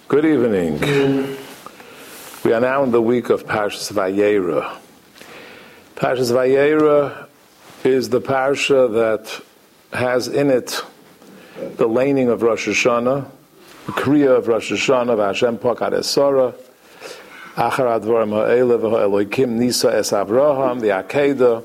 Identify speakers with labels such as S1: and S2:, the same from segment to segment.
S1: Good evening. We are now in the week of Parshas Vayera. Parshas Vayera is the parsha that has in it the laning of Rosh Hashanah, the Kriya of Rosh Hashanah, V'Hashem Pakad Esora, Achar Advarim Ha'ele V'Elokim Nisa Es Avraham, the Akedah.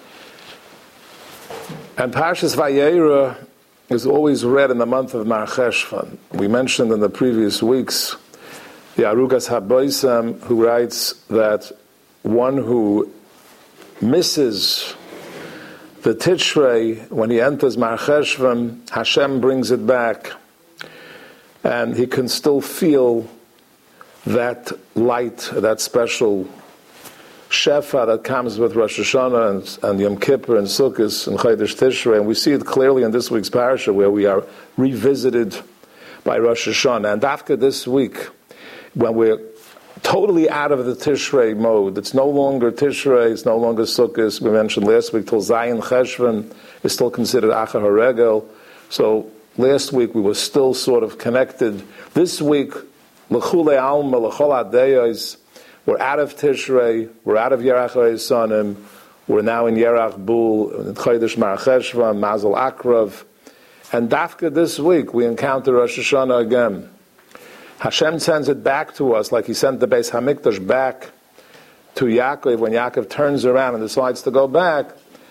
S1: And Parshas Vayera is always read in the month of Mar Cheshvan. We mentioned in the previous weeks the Arugas HaBoisem, who writes that one who misses the Tishrei when he enters Mar Cheshvan, Hashem brings it back, and he can still feel that light, that special Shefa that comes with Rosh Hashanah and Yom Kippur and Sukkot and Chodesh Tishrei, and we see it clearly in this week's parasha where we are revisited by Rosh Hashanah. And after this week, when we're totally out of the Tishrei mode, it's no longer Tishrei, it's no longer Sukkot. We mentioned last week till Zayin Cheshvan is still considered Achar HaRegel. So last week we were still sort of connected. This week, L'chulei Alma, L'chol HaDeyos, we're out of Tishrei, we're out of Yerach HaYisanim, we're now in Yerach Bul, in Chodesh Mar Cheshvan, Mazel Akrav. And Dafka this week, we encounter Rosh Hashanah again. Hashem sends it back to us like he sent the Beis HaMikdash back to Yaakov when Yaakov turns around and decides to go back.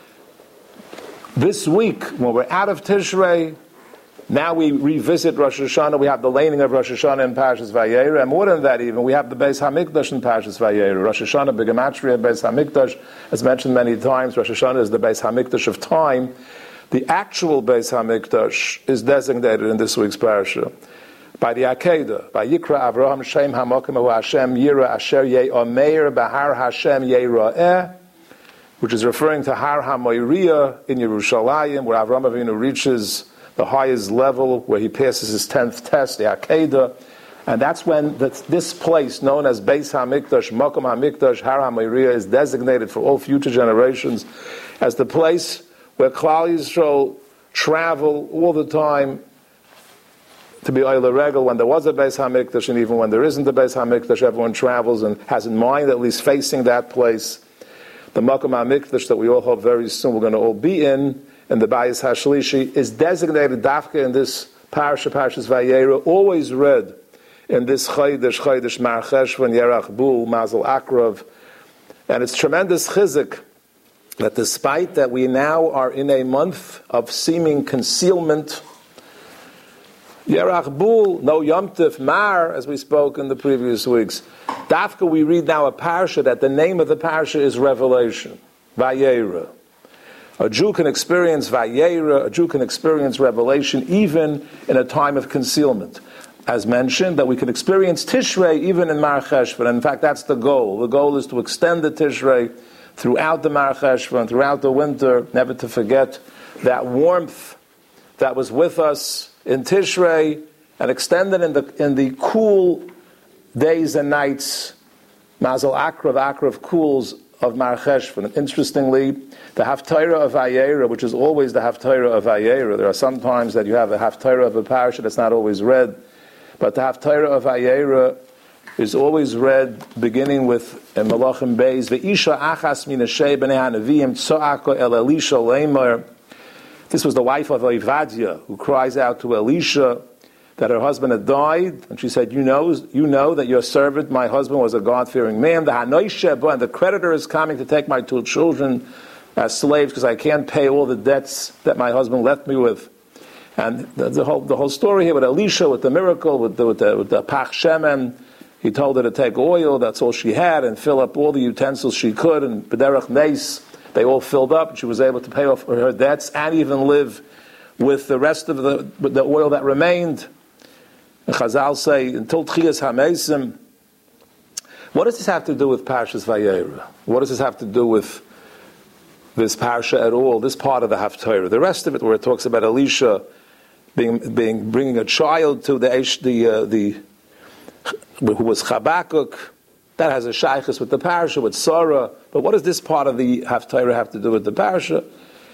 S1: This week, when we're out of Tishrei, now we revisit Rosh Hashanah. We have the laning of Rosh Hashanah in Parshas Vayera, and more than that even, we have the Beis HaMikdash in Parshas Vayera. Rosh Hashanah, Begematria, Beis HaMikdash, as mentioned many times, Rosh Hashanah is the Beis HaMikdash of time. The actual Beis HaMikdash is designated in this week's parasha by the Akedah, by Yikra Avraham Shem HaMokim Hu Hashem Yira Asher Ye'omeir Bahar Hashem Ye'ra'eh, which is referring to Har HaMoiriah in Yerushalayim, where Avraham Avinu reaches the highest level, where he passes his 10th test, the Akedah, and that's when this place, known as Beis HaMikdash, Mokom HaMikdash, Har HaMoiriah, is designated for all future generations as the place where Klal Yisrael travel all the time to be Oile Regel. When there was a Beis HaMikdash, and even when there isn't a Beis HaMikdash, everyone travels and has in mind, at least facing that place, the Mokom HaMikdash that we all hope very soon we're going to all be in the Bayis HaShlishi, is designated Dafka in this parasha, Parshas Vayera, always read in this Chodesh Mar Cheshvan, Yerach Bul, Mazel Akrav. And it's tremendous chizuk that despite that we now are in a month of seeming concealment, Yerach Bul, no Yom Tov, Mar, as we spoke in the previous weeks, Dafka we read now a parasha that the name of the parasha is Revelation, Vayera. A Jew can experience Vayera, a Jew can experience revelation even in a time of concealment. As mentioned, that we can experience Tishrei even in Mar Cheshvan. In fact, that's the goal. The goal is to extend the Tishrei throughout the Mar Cheshvan, throughout the winter, never to forget that warmth that was with us in Tishrei and extend it in the cool days and nights, Mazel Akrav cools of Mar Cheshvan. Interestingly, the Haftarah of Vayera, which is always the Haftarah of Vayera, there are some times that you have a Haftarah of a parasha that's not always read, but the Haftarah of Vayera is always read beginning with in Malachim Beis, Ve'isha achas min hashei b'nei hanavim tzo'ako el Elisha leimar. This was the wife of Ovadia who cries out to Elisha that her husband had died, and she said, you know that your servant, my husband, was a God-fearing man. The Hanoi Sheba, and the creditor is coming to take my 2 children as slaves because I can't pay all the debts that my husband left me with. And the whole story here with Elisha, with the miracle, with the Pach Shemen, he told her to take oil, that's all she had, and fill up all the utensils she could, and B'derech Neis, they all filled up, and she was able to pay off her debts and even live with the rest of the oil that remained. And Chazal say, until Tchias HaMeisim. What does this have to do with Parshas Vayera? What does this have to do with this parsha at all, this part of the Haftarah? The rest of it, where it talks about Elisha bringing a child to the who was Chabakuk, that has a shaykhus with the parsha, with Sarah. But what does this part of the Haftarah have to do with the parsha?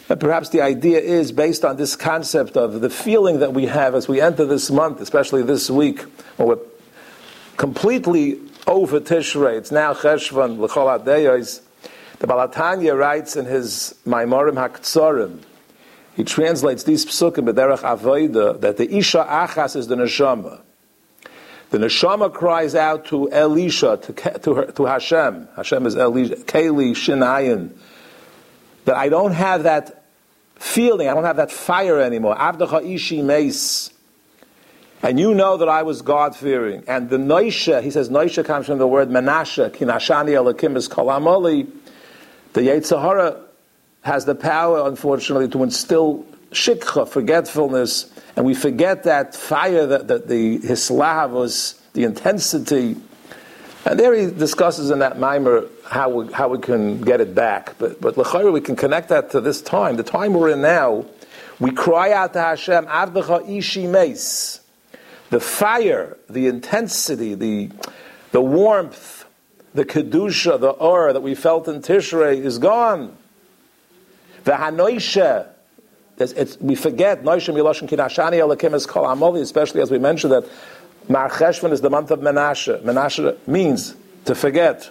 S1: And perhaps the idea is based on this concept of the feeling that we have as we enter this month, especially this week, when we're completely over Tishrei. It's now Cheshvan, L'chol HaDeyos. The Baal HaTanya writes in his Maimorim HaKtsorim, he translates these psukim b'derech avoda, that the Isha Achas is the Neshama. The Neshama cries out to Elisha, to Hashem. Hashem is Elisha, Keli Shinayin. That I don't have that feeling, I don't have that fire anymore. Avdecha Ishi Meis. And you know that I was God-fearing. And the Noisha, he says Noisha comes from the word Menashe, Kinashani Elokim is Kol Amoli. The Yetzer Hara has the power, unfortunately, to instill shikha, forgetfulness, and we forget that fire, that the hislavos, the intensity. And there he discusses in that mimer how we can get it back. But l'chayra, we can connect that to this time, the time we're in now. We cry out to Hashem, Avdecha Ishi Meis. The fire, the intensity, the warmth, the kedusha, the or that we felt in Tishrei is gone. The hanoisha, we forget noisha miloshin kinashani elakim es kol amoli, especially as we mentioned that Mar Cheshvan is the month of Menashe. Menashe means to forget.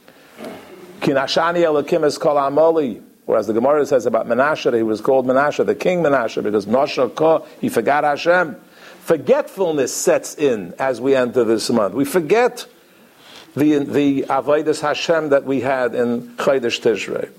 S1: Kinashani elakim es kol amoli. Whereas the Gemara says about Menashe, that he was called Menashe, the king Menashe, because Nosha Ko, he forgot Hashem. Forgetfulness sets in as we enter this month. We forget the Avodas Hashem that we had in Chodesh Tishrei.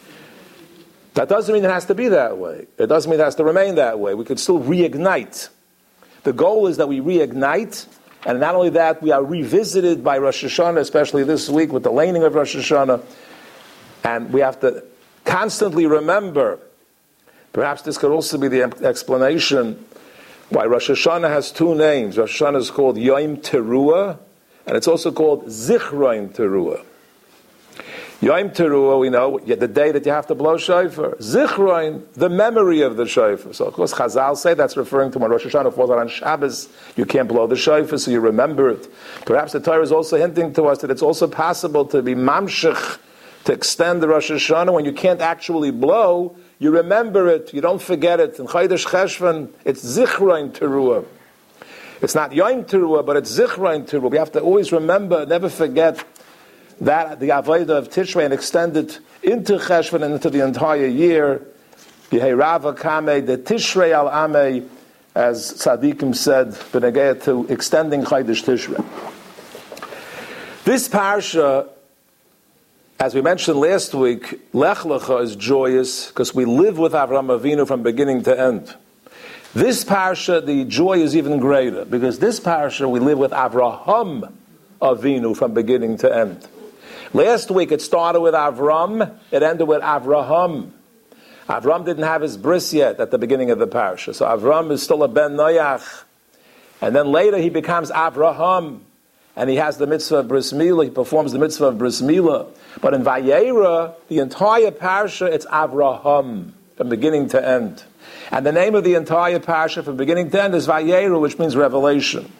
S1: That doesn't mean it has to be that way. It doesn't mean it has to remain that way. We could still reignite. The goal is that we reignite, and not only that, we are revisited by Rosh Hashanah, especially this week with the laning of Rosh Hashanah, and we have to constantly remember, perhaps this could also be the explanation why Rosh Hashanah has two names. Rosh Hashanah is called Yom Teruah, and it's also called Zichron Teruah. Yom Teruah, we know, the day that you have to blow shofar. Zichron, the memory of the shofar. So, of course, Chazal say that's referring to when Rosh Hashanah falls on Shabbos, you can't blow the shofar, so you remember it. Perhaps the Torah is also hinting to us that it's also possible to be mamshech, to extend the Rosh Hashanah when you can't actually blow. You remember it, you don't forget it. In Chodesh Cheshvan, it's Zichron Teruah. It's not Yom Teruah, but it's Zichron Teruah. We have to always remember, never forget that the Avodah of Tishrei, and extend it into Cheshvan and into the entire year. Yehei Rava Kameh, the Tishrei al Ameh, as Tzadikim said, b'negei to extending Chodesh Tishrei. This parsha, as we mentioned last week, Lech Lecha is joyous because we live with Avraham Avinu from beginning to end. This parsha, the joy is even greater because this parsha we live with Avraham Avinu from beginning to end. Last week it started with Avram, it ended with Avraham. Avram didn't have his bris yet at the beginning of the parsha, so Avram is still a ben Noach. And then later he becomes Avraham, and he has the mitzvah of bris milah, he performs the mitzvah of bris milah. But in Vayera, the entire parsha, it's Avraham, from beginning to end. And the name of the entire parsha from beginning to end is Vayera, which means revelation.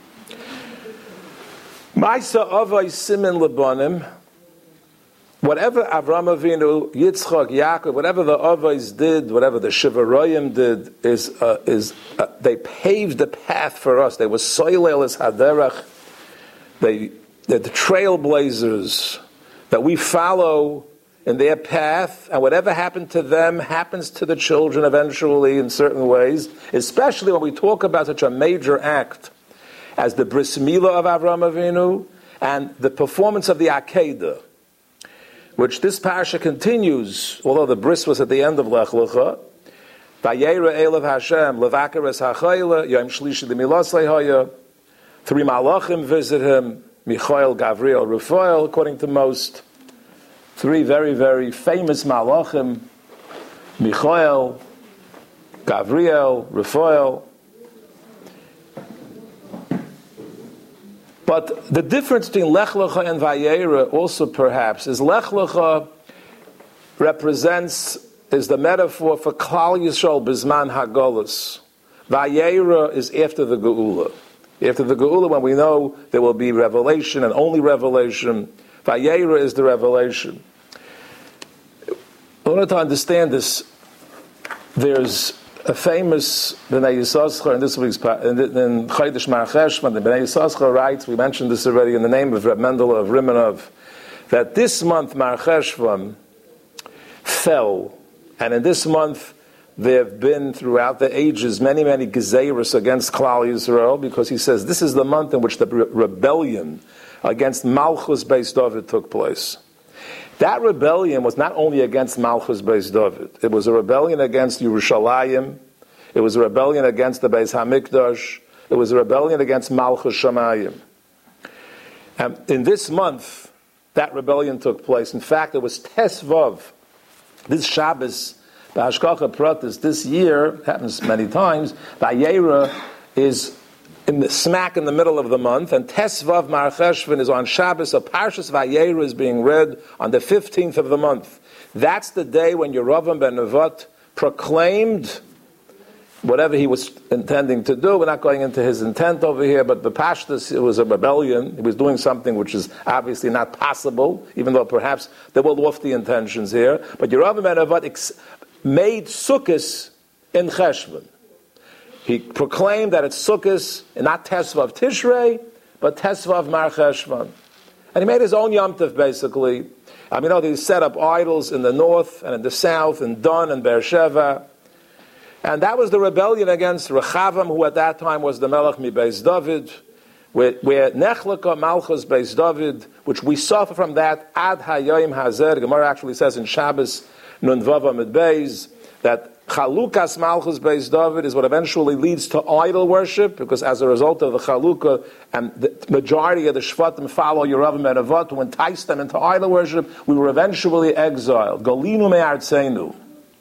S1: Ma'isa avos simin lebanim. Whatever Avraham Avinu, Yitzchak, Yaakov, whatever the avos did, whatever the Shivaroyim did, they paved the path for us. They were soilel es haderach. They're the trailblazers that we follow in their path, and whatever happened to them happens to the children eventually in certain ways, especially when we talk about such a major act as the bris milah of Avraham Avinu and the performance of the Akedah, which this parasha continues, although the bris was at the end of Lech Lecha. Vayera Elav Hashem, Levakeres HaChayla, Yom Shlishi D'Milas Lehaya. 3 malachim visit him, Michael, Gavriel, Raphael, according to most. 3 very, very famous malachim, Michael, Gavriel, Raphael. But the difference between Lech Lecha and Vayera also perhaps is Lech Lecha is the metaphor for Klal Yisrael Bizman HaGolus. Vayera is after the Geula. After the Geula, when we know there will be revelation and only revelation, Vayera is the revelation. In order to understand this, There's a famous Bnei Yissaschar in this week's in Chodesh Mar Cheshvan. The Bnei Yissaschar writes, we mentioned this already in the name of Reb Mendel of Rimanov, that this month Mar Cheshvan fell, and in this month there have been throughout the ages many gezeiros against Klal Yisrael, because he says this is the month in which the rebellion against Malchus Beis David took place. That rebellion was not only against Malchus Beis David, it was a rebellion against Yerushalayim, it was a rebellion against the Beis HaMikdash, it was a rebellion against Malchus Shamayim. And in this month, that rebellion took place. In fact, it was Tesvav, this Shabbos, the Hashkacha Pratis, this year, happens many times, Vayera is smack in the middle of the month, and Tesvav Mar Cheshvan is on Shabbos, so Parshas Vayera is being read on the 15th of the month. That's the day when Yerovam ben Nevat proclaimed whatever he was intending to do. We're not going into his intent over here, but the Pashtus, it was a rebellion. He was doing something which is obviously not possible, even though perhaps there were lofty intentions here. But Yerovam ben Nevat made Sukkos in Cheshvan. He proclaimed that it's Sukkos, not Tesvav Tishrei, but Tesvav Mar Cheshvan. And he made his own Yom Tov, basically. He set up idols in the north and in the south, in Dan and Beersheva. And that was the rebellion against Rechavam, who at that time was the Melech mi Beis David, where Nechlaka Malchus Beis David, which we suffer from that, Ad Hayoim Hazer. The Gemara actually says in Shabbos, Nun Vav Amid Beis, that Chalukas Malchus Beis David is what eventually leads to idol worship, because as a result of the Chalukah, and the majority of the Shvatim follow Yerovam ben Nevat to entice them into idol worship, we were eventually exiled. Galinu me'artzeinu.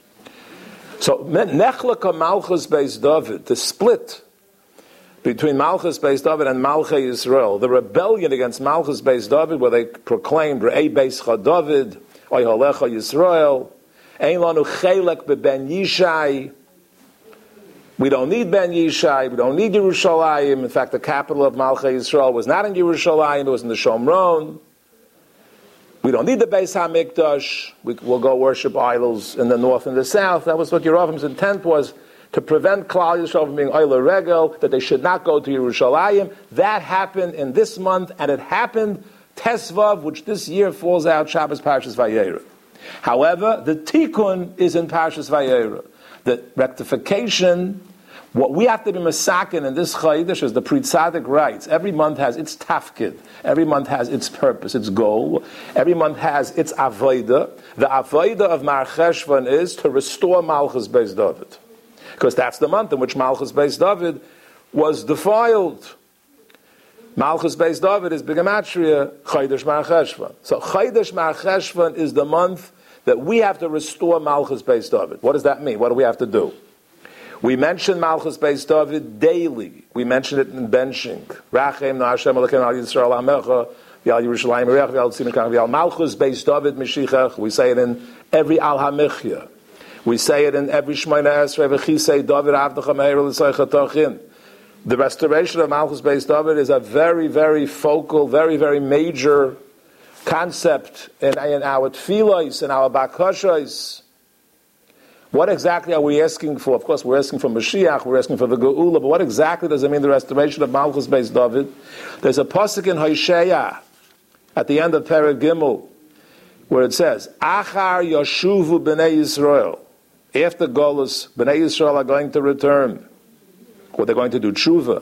S1: So Nechlaka Malchus Beis David, the split between Malchus Beis David and Malchei Yisrael, the rebellion against Malchus Beis David, where they proclaimed Re'ei Beischa David, Oy Halecha Yisrael, Ein lanu chelek beben Yishai. We don't need Ben Yishai. We don't need Yerushalayim. In fact, the capital of Malchei Yisrael was not in Yerushalayim. It was in the Shomron. We don't need the Beis HaMikdash. We'll go worship idols in the north and the south. That was what Yerovam's intent was, to prevent Klal Yisrael from being Oile Regel, that they should not go to Yerushalayim. That happened in this month, and it happened Tesvav, which this year falls out Shabbos Parshas Vayera. However, the tikkun is in Parshas Vayera. The rectification, what we have to be masakin in this Chodesh, as the Pri Tzaddik writes, every month has its tafkid, every month has its purpose, its goal, every month has its avodah. The avodah of Mar Cheshvan is to restore Malchus Beis David, because that's the month in which Malchus Beis David was defiled. Malchus Beis David is B'gematria Chodesh Mar Cheshvan. So Chodesh Mar Cheshvan is the month that we have to restore Malchus Beis David. What does that mean? What do we have to do? We mention Malchus Beis David daily. We mention it in benching. Rachem na Hashem Elokeinu al Yisrael Amecha v'al Yerushalayim Erech v'al Tzimim Kach v'al Malchus Beis David Meshichach. We say it in every Al HaMichya. We say it in every Shemona Esrei v'chisei David Avdecha Meir l'Soicha Tochin. The restoration of Malchus Beis David is a very focal, very major concept in our tefillos, in our bakashos. What exactly are we asking for? Of course, we're asking for Mashiach, we're asking for the Geula, but what exactly does it mean, the restoration of Malchus Beis David? There's a pasuk in Hosea at the end of Perek Gimel where it says, Achar Yoshuvu B'nei Yisrael. After Golus, B'nei Yisrael are going to return. Or they're going to do tshuva.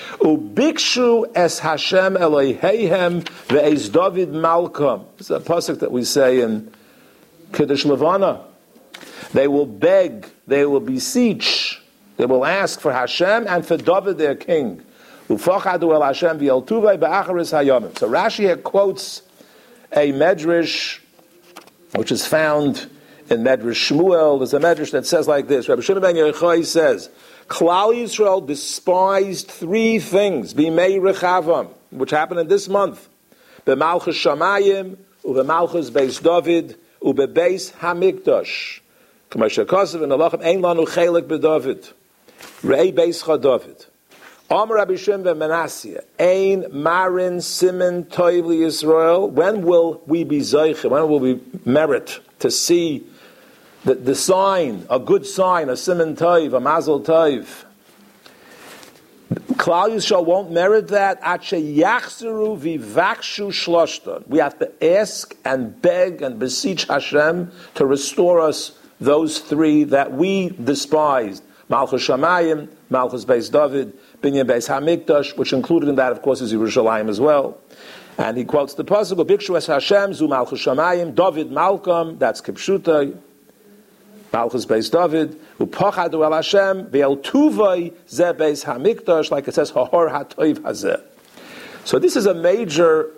S1: Ubikshu es Hashem Eloheihem ve'ez David Malkam. This is a pasuk that we say in Kiddush Levana. They will beg, they will beseech, they will ask for Hashem and for David their king. Ufachadu el Hashem v'el tuvei ba'acharis hayomim. So Rashi here quotes a medrash which is found in Medrash Shmuel. There's a medrash that says like this. Rabbi Shimon ben Yochai says, Klal Yisrael despised three things, b'mei rechavam, which happened in this month. B'malchus Shamayim, u'b'malchus Beis David, u'b'beis HaMikdash. K'masher Kosev in Alachem, ein lanu chelik b'David. Re'ei Beischa David. Amar Rabbi Shimon ben Manasseh, ein marin simen toiv li Yisrael. When will we be zeiche? When will we merit to see the sign, a good sign, a siman tov, a mazel tov. Klal Yisrael won't merit that. Yachzeru vivakshu shloshta. We have to ask and beg and beseech Hashem to restore us those three that we despised. Malchus Shamayim, Malchus Beis David, Binyan Beis Hamikdash, which included in that, of course, is Yerushalayim as well. And he quotes the pasuk, Bikshu es Hashem, zu Malchus Shamayim, David Malkam, that's Kipshuta, Malchus Beis David, Upachadu el Hashem, Ve'el Tuvay ze Beis Hamikdash, like it says, Hahor HaToiv Hazeh. So this is a major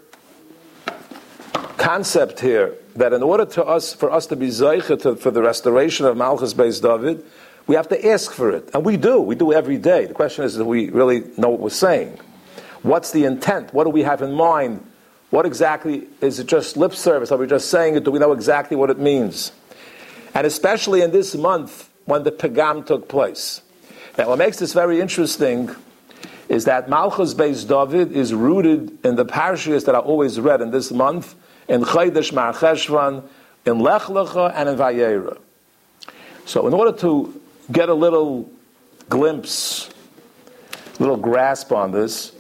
S1: concept here, that in order for us to be zeicha for the restoration of Malchus Beis David, we have to ask for it. And we do every day. The question is, do we really know what we're saying? What's the intent? What do we have in mind? What exactly, is it just lip service? Are we just saying it? Do we know exactly what it means? And especially in this month when the Pagam took place. Now what makes this very interesting is that Malchus Beis David is rooted in the parashas that are always read in this month, in Chodesh Mar Cheshvan, in Lech Lecha, and in Vayera. So in order to get a little glimpse, little grasp on this,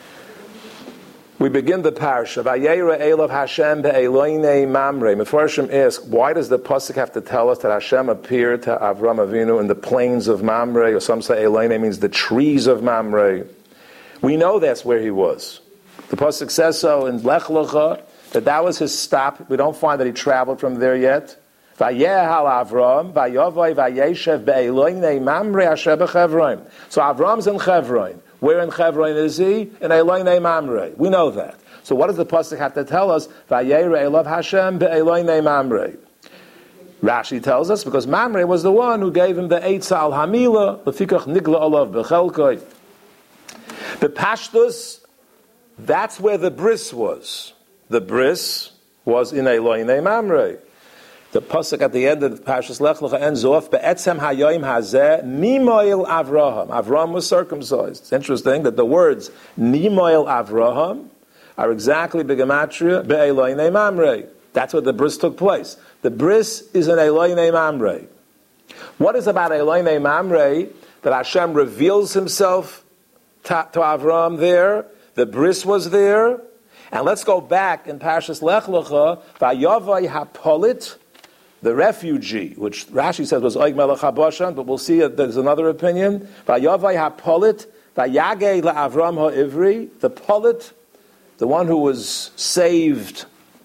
S1: we begin the parsha. Vayera Elav Hashem be'eloinei mamre. Mefarshim ask, why does the pasuk have to tell us that Hashem appeared to Avram Avinu in the plains of Mamre? Or some say Eloinei means the trees of Mamre. We know that's where he was. The pasuk says so in Lech Lecha, that was his stop. We don't find that he traveled from there yet. Vayehal Avram, vayovai vayeshev be'eloinei Mamre asher b'Chevron. So Avram's in Chevron. Where in Chevron is he? In Eloinei Mamre. We know that. So what does the pasuk have to tell us? Vayera Elav Hashem be'eloinei Mamre. Rashi tells us because Mamre was the one who gave him the Eitz al Hamila, lefikach nigla olav bechelkoi. The Pashtus, that's where the bris was. The bris was in Eloinei Mamre. The pasuk at the end of the Parshas Lech Lecha ends off, Be'etzem hayoim hazeh nimoil Avraham. Avraham was circumcised. It's interesting that the words nimoil Avraham are exactly begematria be'eloinei mamre. That's where the bris took place. The bris is in eloinei mamre. What is about eloinei mamre that Hashem reveals Himself to Avraham there? The bris was there. And let's go back in Parshas Lech Lecha, Vayavai hapolit, the refugee, which Rashi says was Oig Melech HaBashan, but we'll see there's another opinion. Vayavai hapolit, vayagei la'Avram ha'ivri, the polit, the one who was saved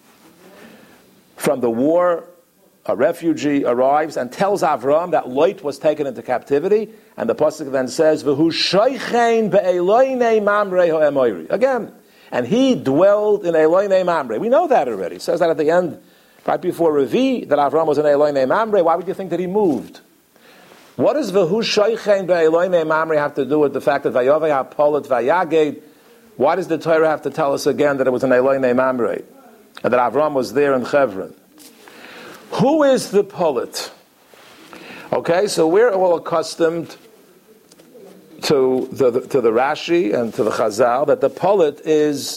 S1: from the war, a refugee arrives and tells Avram that Lot was taken into captivity, and the pasuk then says, V'hu shoichein be'eloinei mamre ha'emoiri. Again, and he dwelled in Eloinei Mamre. We know that already. It says that at the end, right before Revi, that Avram was in Eloinei Mamre. Why would you think that he moved? What does V'hu shoichein be'eloinei Mamre have to do with the fact that Vayavai hapolit vayaged? Why does the Torah have to tell us again that it was in Eloinei Mamre and that Avram was there in Chevron? Who is the polit? Okay, so we're all accustomed to the Rashi and to the Chazal that the polit is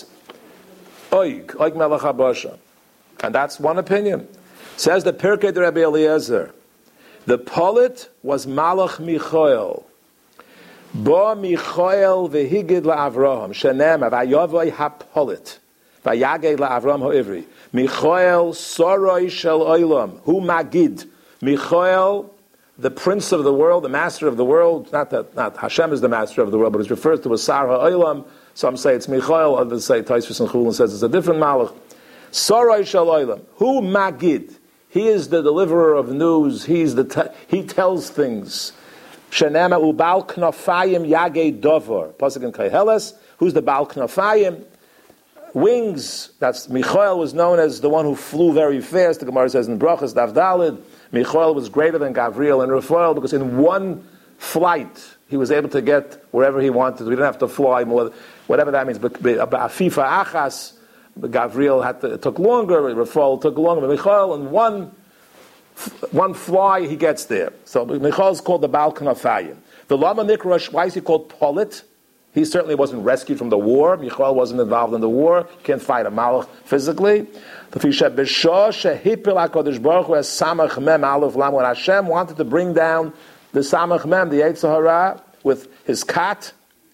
S1: Oig Melech HaBashan. And that's one opinion. Says the Pirkei de Rabbi Eliezer, the polit was Malach Michael. Bo Michael v'higid la'Avraham, shenem v'ayavai hapolit, v'yaged la'Avraham ha'ivri. Michael soroi shel oilam, hu magid. Michael, the prince of the world, the master of the world, not Hashem is the master of the world, but it's referred to as Sar ha'olam. Some say it's Michael, others say Taisvis and Chulun says it's a different Malach. Soroi shel oilam, hu magid. He is the deliverer of news. He tells things. Shenema ubal knafayim yagei dover. Pasuk in Koheles. Who's the bal knafayim? Wings. That's Michael was known as the one who flew very fast. The Gemara says in Brachas Daf Daled, Michael was greater than Gabriel and Raphael because in one flight he was able to get wherever he wanted. We didn't have to fly more, whatever that means. But Afifa Achas, Gabriel took longer. Raphael took longer. But Michael in one fly he gets there. So Michael is called the Bal Knafayim. The Lama Mikrosh, why is he called Polit? He certainly wasn't rescued from the war. Michael wasn't involved in the war. You can't fight a malach physically. When Hashem wanted to bring down the Samach Mem, the Yetzer Hara, with his cat,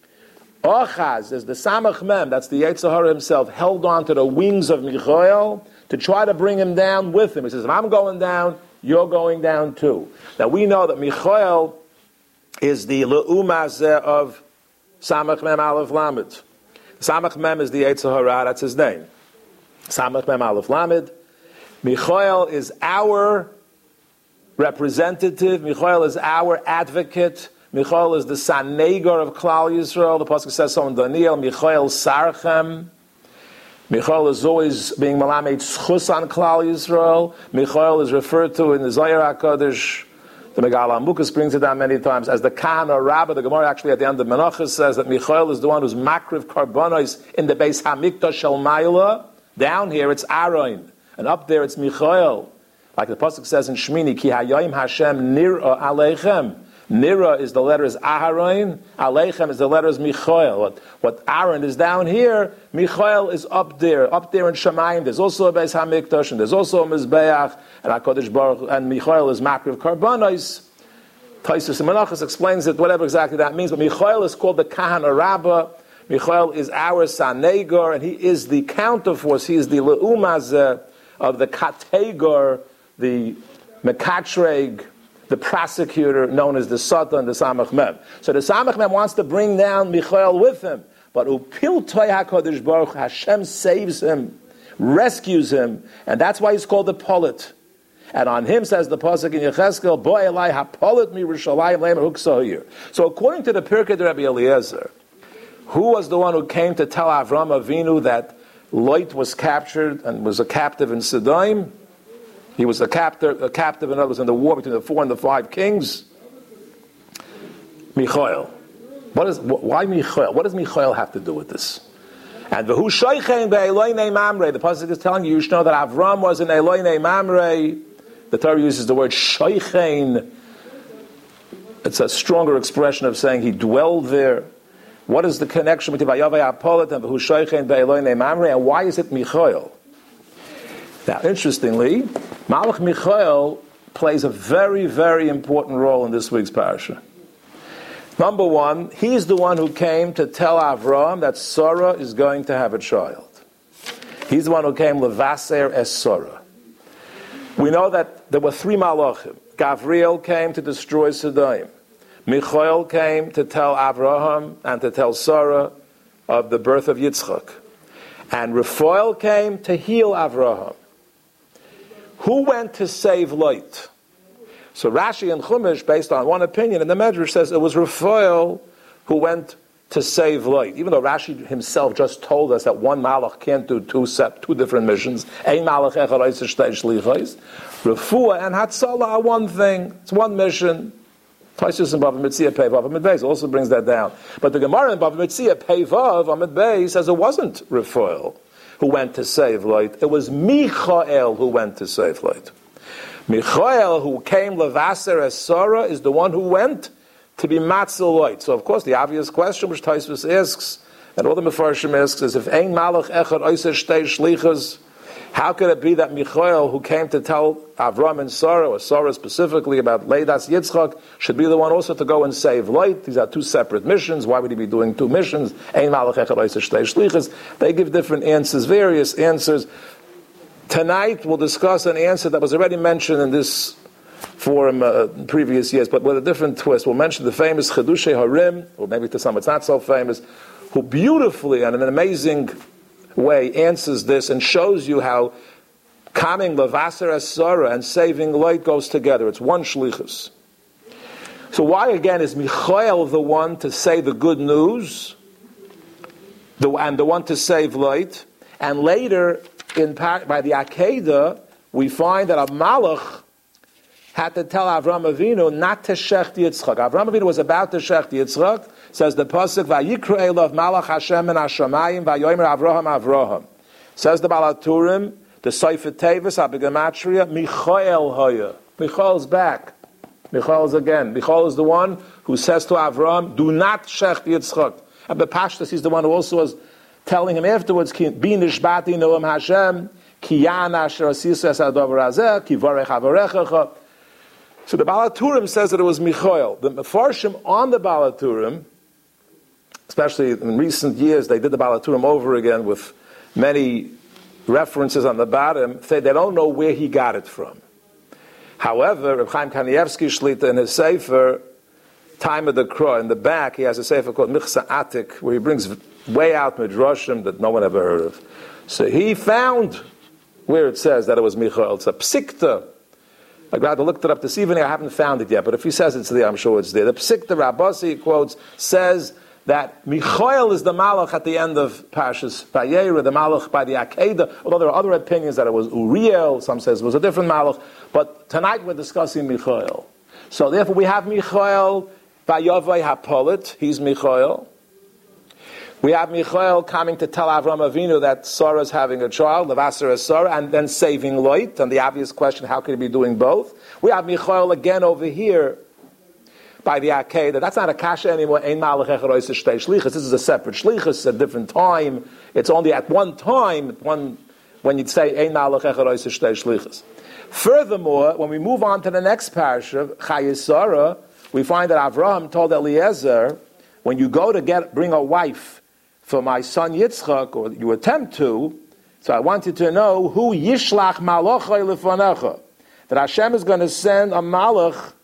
S1: Ochaz is the Samach Mem, that's the Yetzer Hara himself, held on to the wings of Michael to try to bring him down with him. He says, if I'm going down, you're going down too. Now we know that Michael is the Le'umazeh of Samach Mem Aleph Lamed. Samach Mem is the Yetzer Hara, that's his name. Samach Mem Aleph Lamed. Michael is our representative. Michael is our advocate. Michael is the Sanegar of Klal Yisrael. The Pasuk says so in Daniel. Michael Sarchem. Michael is always being Malamed Schus on Klal Yisrael. Michael is referred to in the Zohar HaKadosh. The Megala Amukas brings it down many times as the Khan or Rabbah. The Gemara actually at the end of Menachos says that Michael is the one who's makriv karbonos in the base Hamikdash Shel Maila. Down here it's Aaron, and up there it's Michael. Like the Pasuk says in Shmini, Ki Hayayim Hashem Nira Aleichem. Nira is the letters Aharon, Aleichem is the letters Michael. What Aaron is down here, Michael is up there in Shemayim. There's also a Beis Hamikdash, and there's also a Mizbeach, and HaKadosh Baruch, and Michael is Makriv Karbonos. Taisus and Menachos explains it, whatever exactly that means, but Michael is called the Kahana Rabbah. Michael is our Sanegar, and he is the counterforce, he is the Le'umazeh of the Kategor, the Mekatreg, the prosecutor known as the Satan, the Samach Mem. So the Samach Mem wants to bring down Michael with him, but Upiltoy HaKadosh Baruch, Hashem saves him, rescues him, and that's why he's called the Polit. And on him says the Pasuk in Yechezkel, Bo Elai HaPolit Mi Yerushalayim Le'emer Huksohir. So according to the Pirkei de Rabbi Eliezer, who was the one who came to tell Avram Avinu that Lot was captured and was a captive in Sidon? He was a captive, in other words, in the war between the 4 and the 5 kings. Michael. Why Michael? What does Michael have to do with this? And V'hu Shoichein be'Eloinei Mamre. The Pasuk is telling you, you should know that Avram was in Eloinei Mamre. The Torah uses the word Shoichein. It's a stronger expression of saying he dwelled there. What is the connection between Vayavai HaPolit and V'hu Shoichein be'Eloinei Mamre? And why is it Michael? Now, interestingly, Malach Michael plays a very, very important role in this week's parasha. Number one, he's the one who came to tell Avram that Sarah is going to have a child. He's the one who came Levaser es Sarah. We know that there were 3 Malachim. Gavriel came to destroy Sodom. Michael came to tell Avraham and to tell Sarah of the birth of Yitzchak. And Raphael came to heal Avraham. Who went to save Lot? So Rashi and Chumash, based on one opinion in the Medrash, says it was Raphael who went to save Lot. Even though Rashi himself just told us that one malach can't do two different missions. Ein malach echad oiseh shtei shlichos. Refuah and Hatzalah are one thing. It's one mission. Taisus and Bava Metzia Pei Vav Amid Beis also brings that down. But the Gemara in Bava Metzia Pei Vav Amid Beis says it wasn't Raphael who went to save Lot. It was Michael who went to save Lot. Michael, who came Levaser es Sarah, is the one who went to be Matzel Lot. So, of course, the obvious question which Taisus asks, and all the Mefarshim asks, is if Ein Malach Echad Oiseh Shtei Shlichos, how could it be that Michael, who came to tell Avram and Sarah, or Sarah specifically, about Leidas Yitzchak, should be the one also to go and save Lot? These are 2 separate missions. Why would he be doing 2 missions? Ein Malach Echad Oiseh Shtei Shlichos. They give different answers, various answers. Tonight we'll discuss an answer that was already mentioned in this forum in previous years, but with a different twist. We'll mention the famous Chedushay Harim, or maybe to some it's not so famous, who beautifully and in an amazing way answers this and shows you how coming Levaser es Sarah and saving Lot goes together. It's one shlichus. So why again is Michael the one to say the good news, and the one to save Lot, and later by the Akedah we find that a malach had to tell Avram Avinu not to shech Yitzchak. Avram Avinu was about to shech Yitzchak. Says the pasuk, "Vayikra elav malach Hashem min hashamayim vayomer Avraham Avraham." Says the Balaturim, the Sefer Tevis Abigamatria, Michael Hoya. Michael's back. Michael's again. Michael is the one who says to Avram, "Do not shech Yitzchak." And Bepashtas, he's the one who also was telling him afterwards, Ki nishbati noam Hashem, ki yana asher asisa es hadavar hazeh, ki varech avarechacha. So the Baal HaTurim says that it was Michael. The Mefarshim on the Baal HaTurim, especially in recent years, they did the Baal HaTurim over again with many references on the bottom, say they don't know where he got it from. However, Reb Chaim Kanievsky Shlita in his Sefer, Time of the Crow, in the back, he has a Sefer called Michsa Atik, where he brings way out Midrashim that no one ever heard of. So he found where it says that it was Michael. It's a Psikta. I rather looked it up this evening, I haven't found it yet, but if he says it's there, I'm sure it's there. The Psikta Rabbasi quotes, says that Michael is the Malach at the end of Parshas Vayera, the Malach by the Akedah, although there are other opinions that it was Uriel, some says it was a different Malach, but tonight we're discussing Michael. So therefore we have Michael, Vayavai HaPolit, he's Michael. We have Michael coming to tell Avram Avinu that Sarah's having a child, Levasar Sarah, and then saving Lot, and the obvious question, how could he be doing both? We have Michael again over here, by the Akedah. That's not a kasha anymore. Ein malach echad oiseh shtei shlichus. This is a separate shlichus, a different time. It's only at one time, when you'd say ein malach echad oiseh shtei shlichus. Furthermore, when we move on to the next parasha, Chayesara, we find that Avraham told Eliezer, when you go to bring a wife for my son Yitzchak, or you attempt to, so I want you to know who yishlach malachai lefanecha, that Hashem is going to send a malach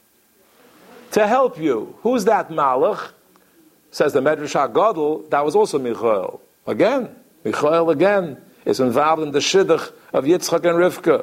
S1: to help you. Who's that Malach? Says the Medrash HaGadol, that was also Michael. Again, Michael again is involved in the Shidduch of Yitzchak and Rivka.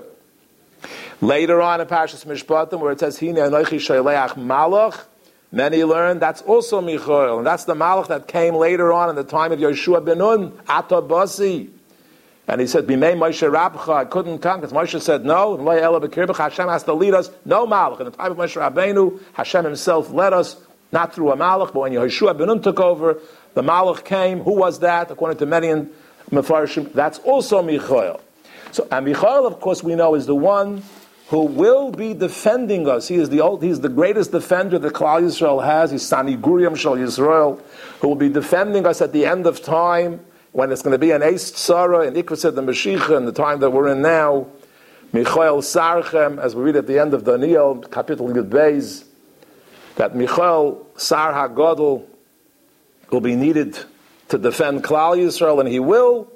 S1: Later on in Parshas Mishpatim, where it says, Hine anochi sheleach Malach, many learn that's also Michael. And that's the Malach that came later on in the time of Yeshua ben Nun, Ata Basi. And he said, Bimei Moshe Rabcha, I couldn't come, because Moshe said no, Hashem has to lead us, no Malach. In the time of Moshe Rabbeinu, Hashem himself led us, not through a Malach, but when Yeshua ben Nun took over, the Malach came. Who was that? According to many in Mefarshim, that's also Michael. So, and Michael, of course, we know is the one who will be defending us. He's the greatest defender that Klal Yisrael has. He's Sani Guriam Shal Yisrael, who will be defending us at the end of time, when it's going to be an Eist Sarah and Ikvaset the Mashiach in the time that we're in now. Michael Sarchem, as we read at the end of Daniel, Kapitel Yud Beis, that Michael Sar HaGadol will be needed to defend Klal Yisrael, and he will.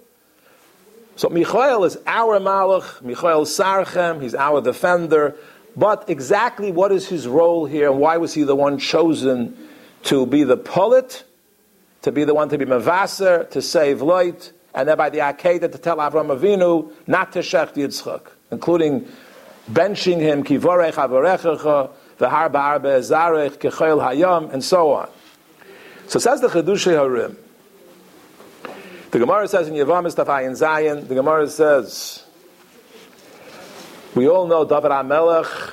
S1: So Michael is our Malach, Michael Sarchem, he's our defender. But exactly what is his role here, and why was he the one chosen to be the Polit, to be the one to be Mevaser, to save Lot, and then by the Akedah to tell Avram Avinu not to Shech Yitzchak, including benching him, Kivorech Avarechacha, V'har Ba'arbe Ezarech, Kechel Hayam, and so on. So says the Chedushei Harim. The Gemara says in Yevamis Tafayin Zayin, the Gemara says, we all know David HaMelech,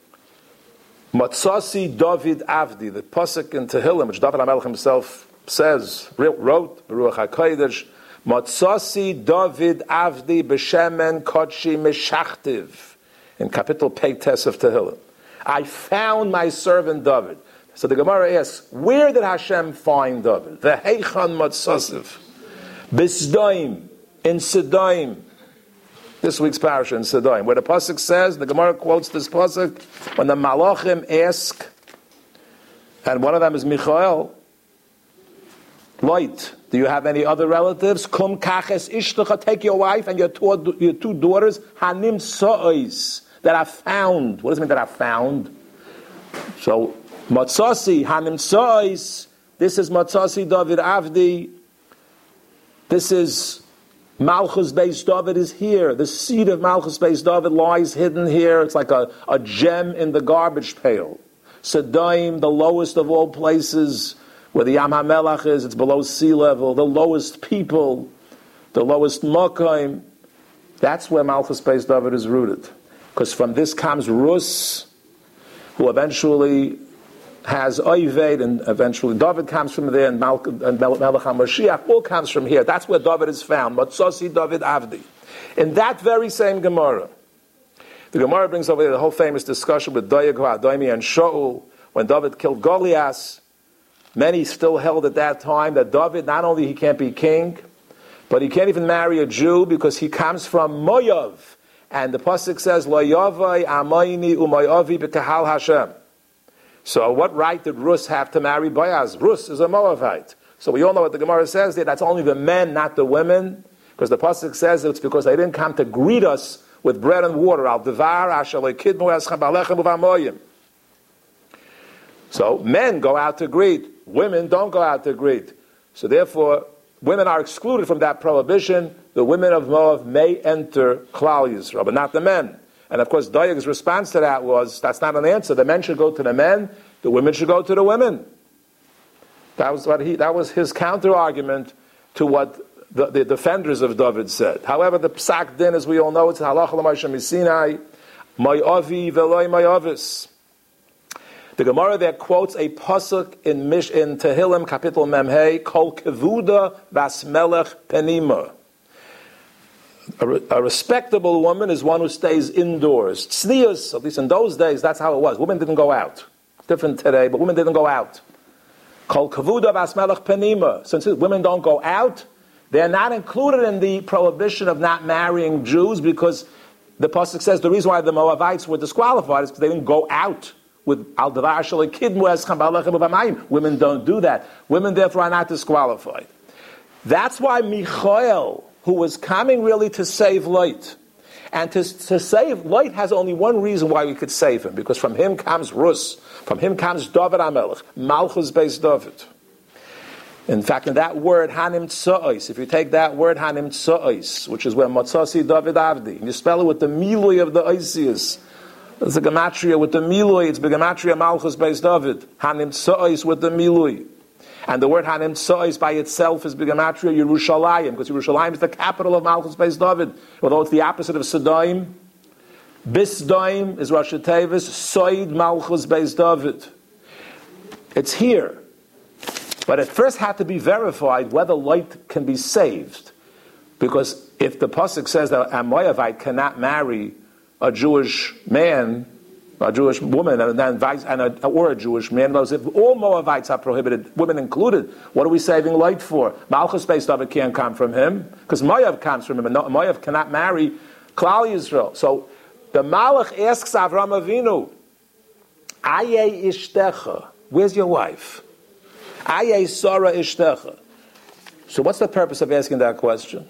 S1: Matzasi David Avdi, the Pasuk in Tehillim, which David HaMelech himself wrote, Baruch HaKodesh, Matzasi David Avdi B'Shemen Kodshi Meshachtiv, in Kapitel Peites of Tehillim. I found my servant David. So the Gemara asks, where did Hashem find David? The Heichan Matzasiv. Bisdaim, in Sedaim. This week's parasha in Sedaim, where the Pasuk says, the Gemara quotes this Pasuk, when the Malachim ask, and one of them is Michael, Light, do you have any other relatives? Kum kaches ishtacha, take your wife and your two daughters, hanim so'is, that I found. What does it mean that I found? So, Matzasi, hanim so'is, this is Matzasi David Avdi, this is Malchus Beis David is here. The seed of Malchus Beis David lies hidden here. It's like a gem in the garbage pail. Sedaim, the lowest of all places, where the Yam HaMelech is, it's below sea level. The lowest people, the lowest Mokaim. That's where Malchus Beis David is rooted. Because from this comes Rus, who eventually has Oyved, and eventually David comes from there, and Melech HaMashiach all comes from here. That's where David is found. Matzasi David Avdi. In that very same Gemara, the Gemara brings over there the whole famous discussion with Doeg HaAdomi and Shaul, when David killed Goliath, Many still held at that time that David, not only he can't be king, but he can't even marry a Jew because he comes from Moav. And the pasuk says, Lo yavai amayni umayavi b'kahal Hashem. So what right did Rus have to marry Boaz? Rus is a Moabite. So we all know what the Gemara says there. That's only the men, not the women. Because the pasuk says it's because they didn't come to greet us with bread and water. Al devar ashalei kidmu eschem balechem uvamoyim. So men go out to greet. Women don't go out to greet. So therefore, women are excluded from that prohibition. The women of Moab may enter Klal Yisrael, but not the men. And of course, Dayag's response to that was, that's not an answer. The men should go to the men, the women should go to the women. That was his counter-argument to what the defenders of David said. However, the Psak Din, as we all know, it's Halacha l'Moshe Misinai, Mayavi veloy mayavis. The Gemara there quotes a pasuk in Tehillim, Kapitel Memhei, Kol Kevuda Vasmelech Penima. A respectable woman is one who stays indoors. Tznius, at least in those days, that's how it was. Women didn't go out. It's different today, but women didn't go out. Kol Kevuda Vasmelech Penima. Since women don't go out, they're not included in the prohibition of not marrying Jews because the pasuk says the reason why the Moavites were disqualified is because they didn't go out with al devar shalei kidmu eschem balechem uvamayim. Women don't do that. Women therefore are not disqualified. That's why Michael, who was coming really to save Lot, and to save Lot has only one reason why we could save him, because from him comes Rus, from him comes David HaMelech, Malchus based David. In fact, in that word, Hanim Tzois, if you take that word, Hanim Tzois, which is where Matzasi David Avdi, and you spell it with the Milui of the Oisius, it's the Gematria with the Milui, it's the Gematria Malchus based David, Hanim Tzois with the Milui. And the word Hanim Tzois by itself is Gematria Yerushalayim, because Yerushalayim is the capital of Malchus based David, although it's the opposite of Sodom. Bisdaim is Rosh Tevis, Soid Malchus based David. It's here. But it first had to be verified whether Lot can be saved. Because if the pasuk says that a Moabite cannot marry a Jewish man, a Jewish woman, or a Jewish man, if all Moabites are prohibited, women included, what are we saving Lot for? Malchus based David can't come from him, because Moab comes from him, and Moab cannot marry Klal Yisrael. So the Malach asks Avram Avinu, Aye Ishtecha, where's your wife? Aye Sarah Ishtecha. So what's the purpose of asking that question?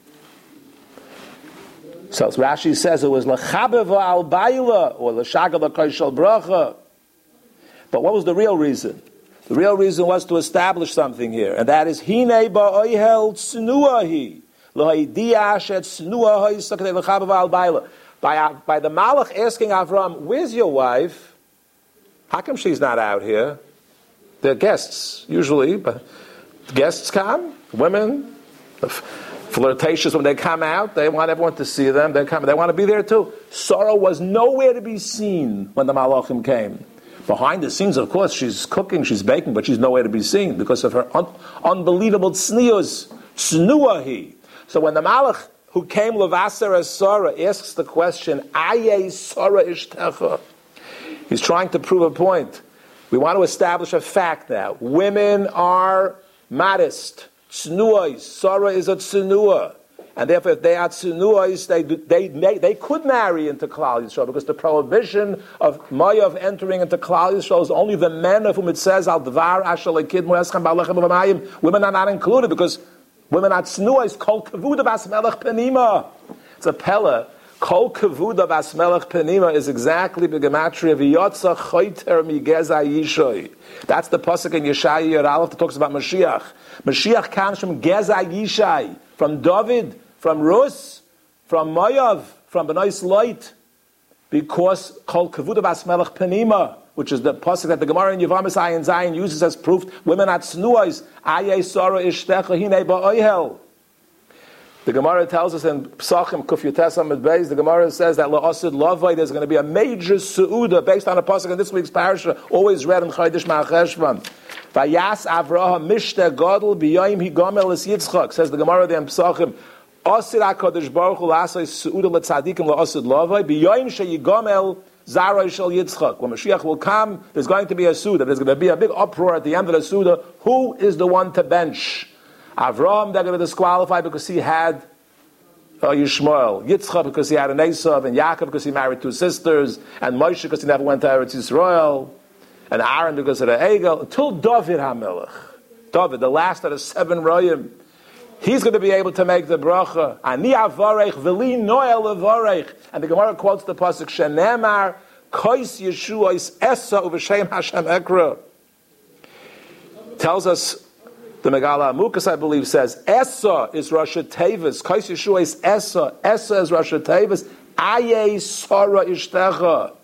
S1: So Rashi says it was L'chabeva al Baila or L'shagel L'koishal Bracha. But what was the real reason? The real reason was to establish something here, and that is Hine ba'oihel tznuahi l'haidiah shet tznuahi sakdei L'chabeva al Baila. By the Malach asking Avram, where's your wife? How come she's not out here? They're guests, usually, but guests come, women, flirtatious when they come out, they want everyone to see them, they want to be there too. Sarah was nowhere to be seen when the Malachim came. Behind the scenes, of course, she's cooking, she's baking, but she's nowhere to be seen because of her unbelievable tznius, tznuahi. So when the Malach who came Levaser as Sarah asks the question, Aye Sarah Ishtecha, he's trying to prove a point. We want to establish a fact now. Women are modest. Tznuais. Sarah is a tznua. And therefore, if they are tzunuais, they could marry into Klal Yisrael, because the prohibition of Moav entering into Klal Yisrael is only the men of whom it says, Al Dvar Asher Lekid Moeschem Ba'alechem B'Mayim. Women are not included, because women are tzunuais. Kol Kevuda Bas Melech Penima. It's a pella. Kol Kevuda Bas Melech Penima is exactly the gematria v'yotza choiter migeza yishoy. That's the pasuk in Yeshaya Yer Aleph that talks about Mashiach. Mashiach comes from Geza Yishai, from David, from Rus, from Moav, from Bnei Lot, because Kol Kevuda Bas Melech Penima, which is the pasuk that the Gemara in Yevamis Ayin Zayin uses as proof. Women are tznuais. Aye Sarah Ishtecha Hine Ba'oihel. The Gemara tells us in Psachim Kuf Yutes Amud Beis, the Gemara says that La'asid Lavai, there's going to be a major Su'uda based on a pasuk in this week's parasha, always read in Chodesh Ma'acheshvan. Vayas Avraham Mishte Gadol B'yayim Higamel Es Yitzchak, says the Gemara there in Psachim, Asid HaKadosh Baruch Hu La'asai Su'uda L'tzadikim La'asid Lavai, B'yayim Sheyigamel Zaroi Shel Yitzchak. When Mashiach will come, there's going to be a Suda. There's going to be a big uproar at the end of the Suda. Who is the one to bench? Avram, they're going to disqualify because he had Yishmael. Yitzchak because he had an Esav, and Yaakov because he married two sisters, and Moshe because he never went to Eretz Yisrael, and Aaron because of the Egel, until David HaMelech. David, the last of the 7 Royim. He's going to be able to make the bracha. Ani avarech v'li noel avarech. And the Gemara quotes the pasuk Shenemar Kois Yeshuos Esa Uv'Shem Hashem Ekra. Tells us the Megala Amukas, I believe, says Esa is Rosh Tevis. Kois Yeshuos Esa. Esa is Rosh Tevis. Aye Sora Ishtecha.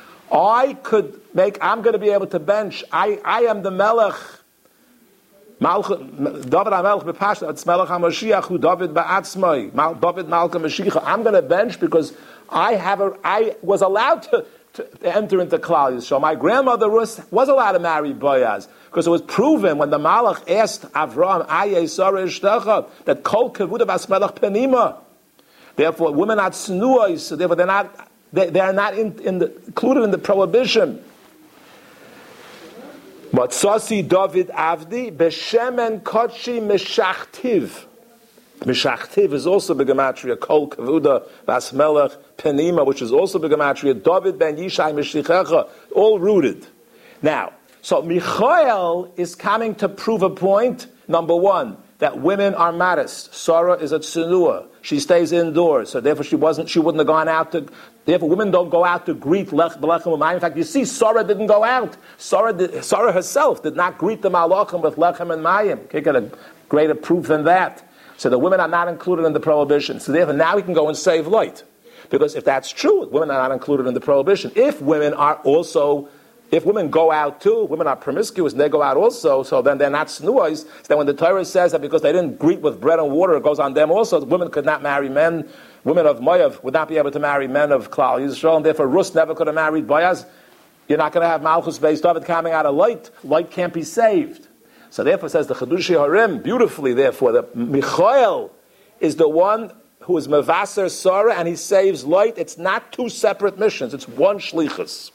S1: I'm going to be able to bench. I am the Melech. David HaMelech b'Pashta, it's Melech HaMashiach, who David ba'atzmai, David Malka Mashiach. I'm going to bench because I was allowed to enter into Klal Yisrael. My grandmother was allowed to marry Boaz because it was proven when the Malach asked Avram, Aye Sarah Ishtecha, that Kol Kavud Bas Melech Penima. Therefore, women are tznuos, so therefore they are not included in the prohibition. Matzasi David Avdi Beshemen Kotshi Meshachtiv. Meshachtiv is also begematria Kol Kavuda Bas Melech Penima, which is also begematria David Ben Yishai Meshichecha, all rooted. Now, so Michael is coming to prove a point. Number one, that women are modest. Sarah is a tsunua. She stays indoors, so therefore she wouldn't have gone out to. Therefore, women don't go out to greet Lechem U'Mayim. In fact, you see, Sarah didn't go out. Sarah herself did not greet the Malachim with Lechem and Mayim. Can't get a greater proof than that. So the women are not included in the prohibition. So therefore, now we can go and save light, because if that's true, women are not included in the prohibition. If women go out too, women are promiscuous and they go out also, so then they're not snuas. So then when the Torah says that because they didn't greet with bread and water, it goes on them also, women could not marry men. Women of Moav would not be able to marry men of Klal Yisrael, and therefore Rus never could have married Boaz. You're not going to have Malchus based David coming out of light. Light can't be saved. So therefore says the Chedushi Harim, beautifully therefore, that Michael is the one who is Mevaser Sarah and he saves light. It's not two separate missions, it's one shlichus.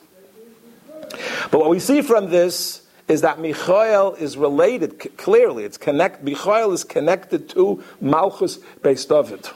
S1: But what we see from this is that Michael is related, clearly, Michael is connected to Malchus Beis David.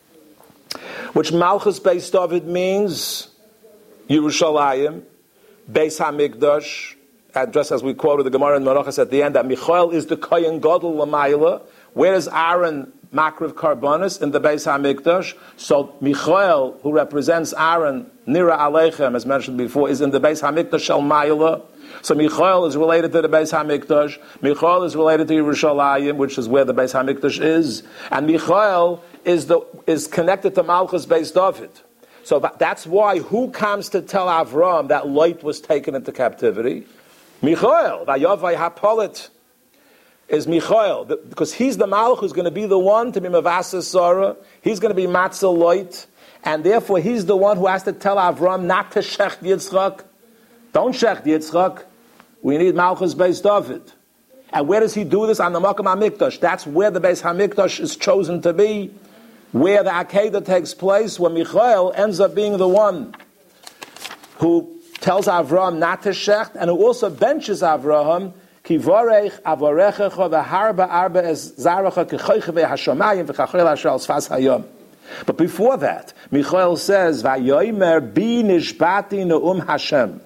S1: Which Malchus Beis David means Yerushalayim, Beis HaMikdash, and just as we quoted the Gemara in Menachos at the end, that Michael is the Kohen Gadol Lamayla. Where is Aaron Makriv Karbonis? In the Beis HaMikdash. So Michael, who represents Aaron, Nira Aleichem, as mentioned before, is in the Beis HaMikdash Shel Mayla. So Michael is related to the Beis HaMikdash. Michael is related to Yerushalayim, which is where the Beis HaMikdash is. And Michael is connected to Malchus Beis David. So that's why who comes to tell Avram that light was taken into captivity? Michael, Vayavai Hapolit, is Michael, because he's the Malach who's going to be the one to be Mavasa Sarah. He's going to be Matzah light, and therefore he's the one who has to tell Avram not to Shech Yitzchak. Don't Shech Yitzchak. We need Malchus Beis David. And where does he do this? On the Makam HaMikdash. That's where the Beis HaMikdash is chosen to be, where the Akedah takes place, where Michael ends up being the one who tells Avram not to Shech, and who also benches Avraham, Ki vorech avorechecha v'harba arba es zaracha k'choiche v'hashamayim v'chachel hashal sfas hayom. But before that, Michael says, Vayomer bi nishbati ne'um Hashem.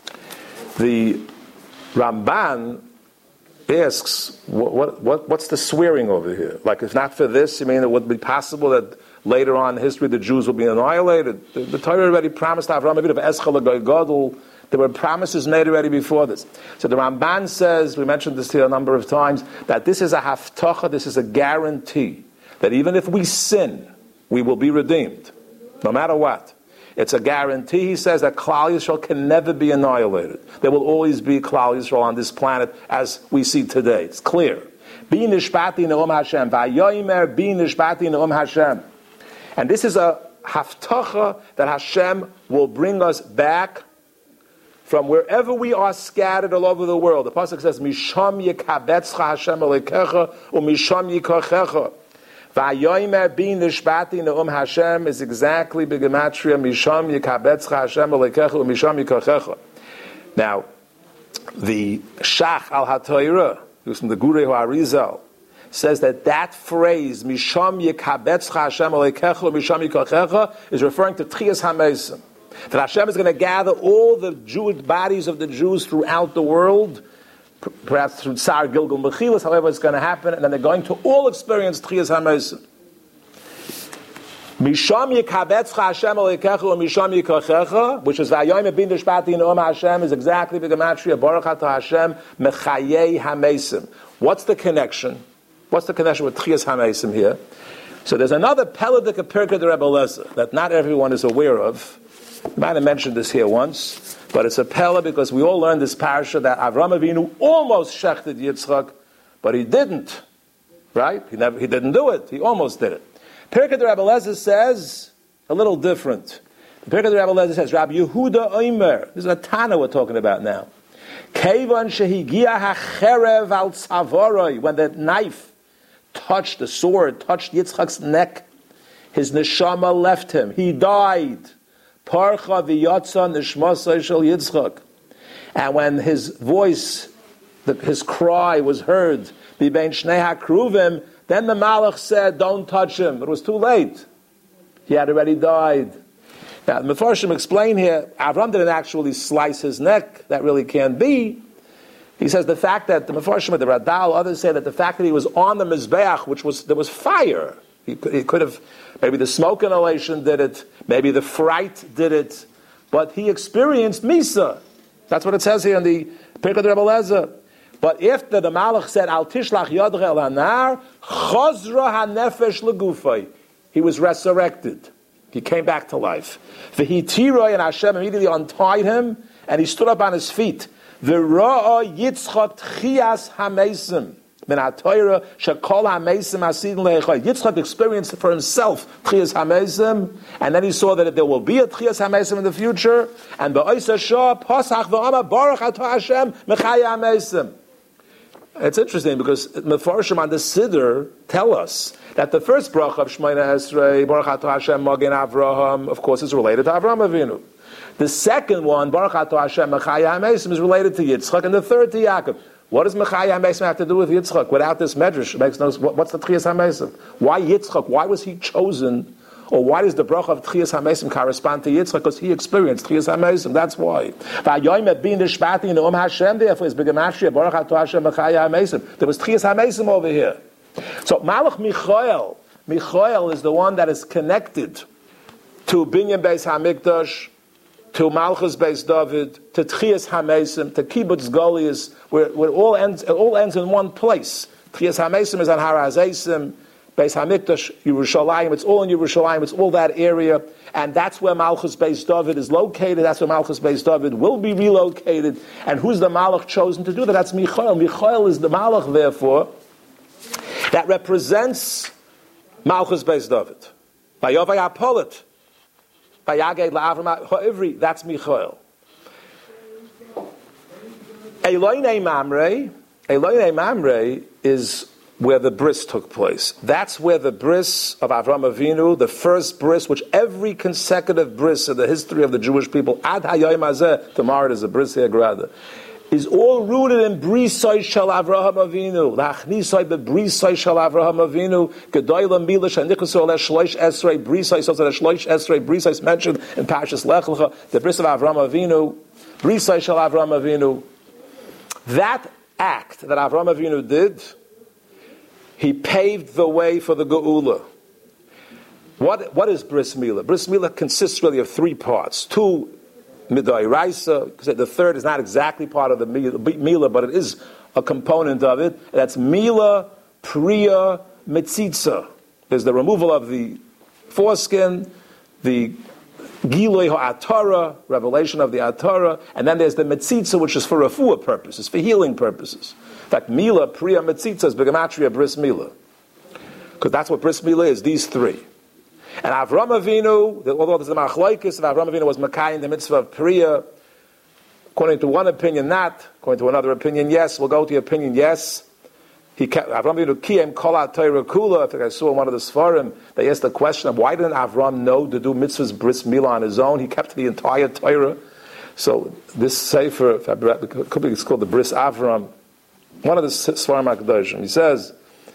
S1: The Ramban asks, what's the swearing over here? Like, if not for this, you mean it would be possible that later on in history the Jews will be annihilated? The Torah already promised Avraham a bit of Eschel Gadol. There were promises made already before this. So the Ramban says, we mentioned this here a number of times, that this is a haftacha, this is a guarantee, that even if we sin, we will be redeemed, no matter what. It's a guarantee, he says, that Klal Yisrael can never be annihilated. There will always be Klal Yisrael on this planet as we see today. It's clear. Bi nishbati ne'um Hashem. Vayomer bi nishbati ne'um Hashem. And this is a haftacha that Hashem will bring us back from wherever we are scattered all over the world. The pasuk says, "Misham yikabetzcha Hashem alekecha, u'misham yikachecha." Vayomer bin nishbati ne'um Hashem is exactly b'gematria misham yikabetzcha Hashem alekecha u'misham yikachecha. Now, the Shach al HaTorah, who's from the Gurei Harizal, says that phrase misham yikabetzcha Hashem alekecha u'misham yikachecha is referring to Tchias HaMeisim. That Hashem is going to gather all the Jewish bodies of the Jews throughout the world, perhaps through Tsar Gilgal Mechilas, however it's going to happen, and then they're going to all experience Tchias HaMeisim. Misham yikabetzcha Hashem alekecha u'misham yikachecha, which is Vayomer bin nishbati ne'um Hashem, is exactly the gematria Baruch Atah Hashem mechayei HaMeisim. What's the connection? What's the connection with Tchias HaMeisim here? So there's another Peladik Pirkei de Rebbe Eliezer that not everyone is aware of. I might have mentioned this here once, but it's a Pella because we all learned this parasha that Avram Avinu almost shechted Yitzchak, but he didn't. Right? He didn't do it. He almost did it. Pirkei de Rebbe Eliezer says a little different. Pirkei de Rebbe Eliezer says, Rabbi Yehuda Omer, this is a Tana we're talking about now. Keivan shehigia hacherev al tzavoroi, when the knife touched, the sword touched Yitzchak's neck, his neshama left him. He died. Parcha v'yatza nishmasai shel Yitzchak. And when his voice, his cry was heard, b'bein shnei hakruvim, then the Malach said, don't touch him. It was too late. He had already died. Now, the Mefarshim explain here, Avram didn't actually slice his neck. That really can't be. He says the fact that the Mefarshim, the Radal, others say that the fact that he was on the Mizbeach, there was fire. He could have, maybe the smoke inhalation did it, maybe the fright did it, but he experienced Misa. That's what it says here in the Pirkei de Rebbe Eliezer. But if the Malach said, Al tishlach yadcha el hanar, chozra hanefesh legufay, he was resurrected. He came back to life. V'hitiroi, and Hashem immediately untied him, and he stood up on his feet. V'ra'a Yitzchak tchias hameisim. Yitzchak experienced for himself Tchias HaMeisim, and then he saw that there will be a Tchias HaMeisim in the future, and it's interesting because Mefarshim on the Siddur tell us that the first bracha of Shemona Esrei, Baruch Atah Hashem Magen Avraham, of course is related to Avram Avinu. The second one, Baruch Atah Hashem Mechaya HaMeisim, is related to Yitzchak, and the third to Yaakov. What does Mechaya HaMeisim have to do with Yitzchak? Without this medrash, it makes no sense. What's the Tchias HaMeisim? Why Yitzchak? Why was he chosen? Or why does the bracha of Tchias HaMeisim correspond to Yitzchak? Because he experienced Tchias HaMeisim. That's why. Therefore, is b'gematria Baruch Atah Hashem Mechaya HaMeisim. There was Tchias HaMeisim over here. So Malach Michael is the one that is connected to Binyan Beis HaMikdash, to Malchus Beis David, to Tchias HaMeisim, to Kibbutz Golias, where it all ends in one place. Tchias HaMeisim is on Har HaZeisim, Beis HaMikdash, Yerushalayim, it's all in Yerushalayim, it's all that area, and that's where Malchus Beis David is located, that's where Malchus Beis David will be relocated, and who's the Malach chosen to do that? That's Michael. Michael is the Malach, therefore, that represents Malchus Beis David. Vayovay Apolit. That's Michael. Eloinei Mamre is where the bris took place. That's where the bris of Avram Avinu, the first bris, which every consecutive bris in the history of the Jewish people, Ad Hayom Hazeh, tomorrow there's a bris here, Grada, is all rooted in brisai shel Avraham Avinu. Lachnisai bebrisai shel Avraham Avinu. Gedoyla mila shenichusu ale shloish esrei brisai. So that shloish esrei brisai is mentioned in Parshas Lech Lecha. The bris of Avraham Avinu, brisai shel Avraham Avinu. That act that Avraham Avinu did, he paved the way for the Geula. What is bris milah? Bris milah consists really of three parts. Two Midai Raisa, because the third is not exactly part of the Mila, but it is a component of it. That's Mila, Priya, Metzitza. There's the removal of the foreskin, the Giloi HaAtara, revelation of the Atara, and then there's the Metzitza, which is for refuah purposes, for healing purposes. In fact, Mila, Priya, Metzitza is Begematria Bris Mila. Because that's what Bris Mila is, these three. And Avram Avinu, although there's the Machlokes, Avram Avinu was Makai in the mitzvah of Priya. According to one opinion, not. According to another opinion, yes. We'll go to the opinion, yes. He kept Avram Avinu Kiyem Kol HaTorah Kula. I think I saw in one of the Sfarim, they asked the question of why didn't Avram know to do mitzvahs bris milah on his own? He kept the entire Torah. So this sefer, it's called the Bris Avram. One of the Sfarim HaKadoshim. He says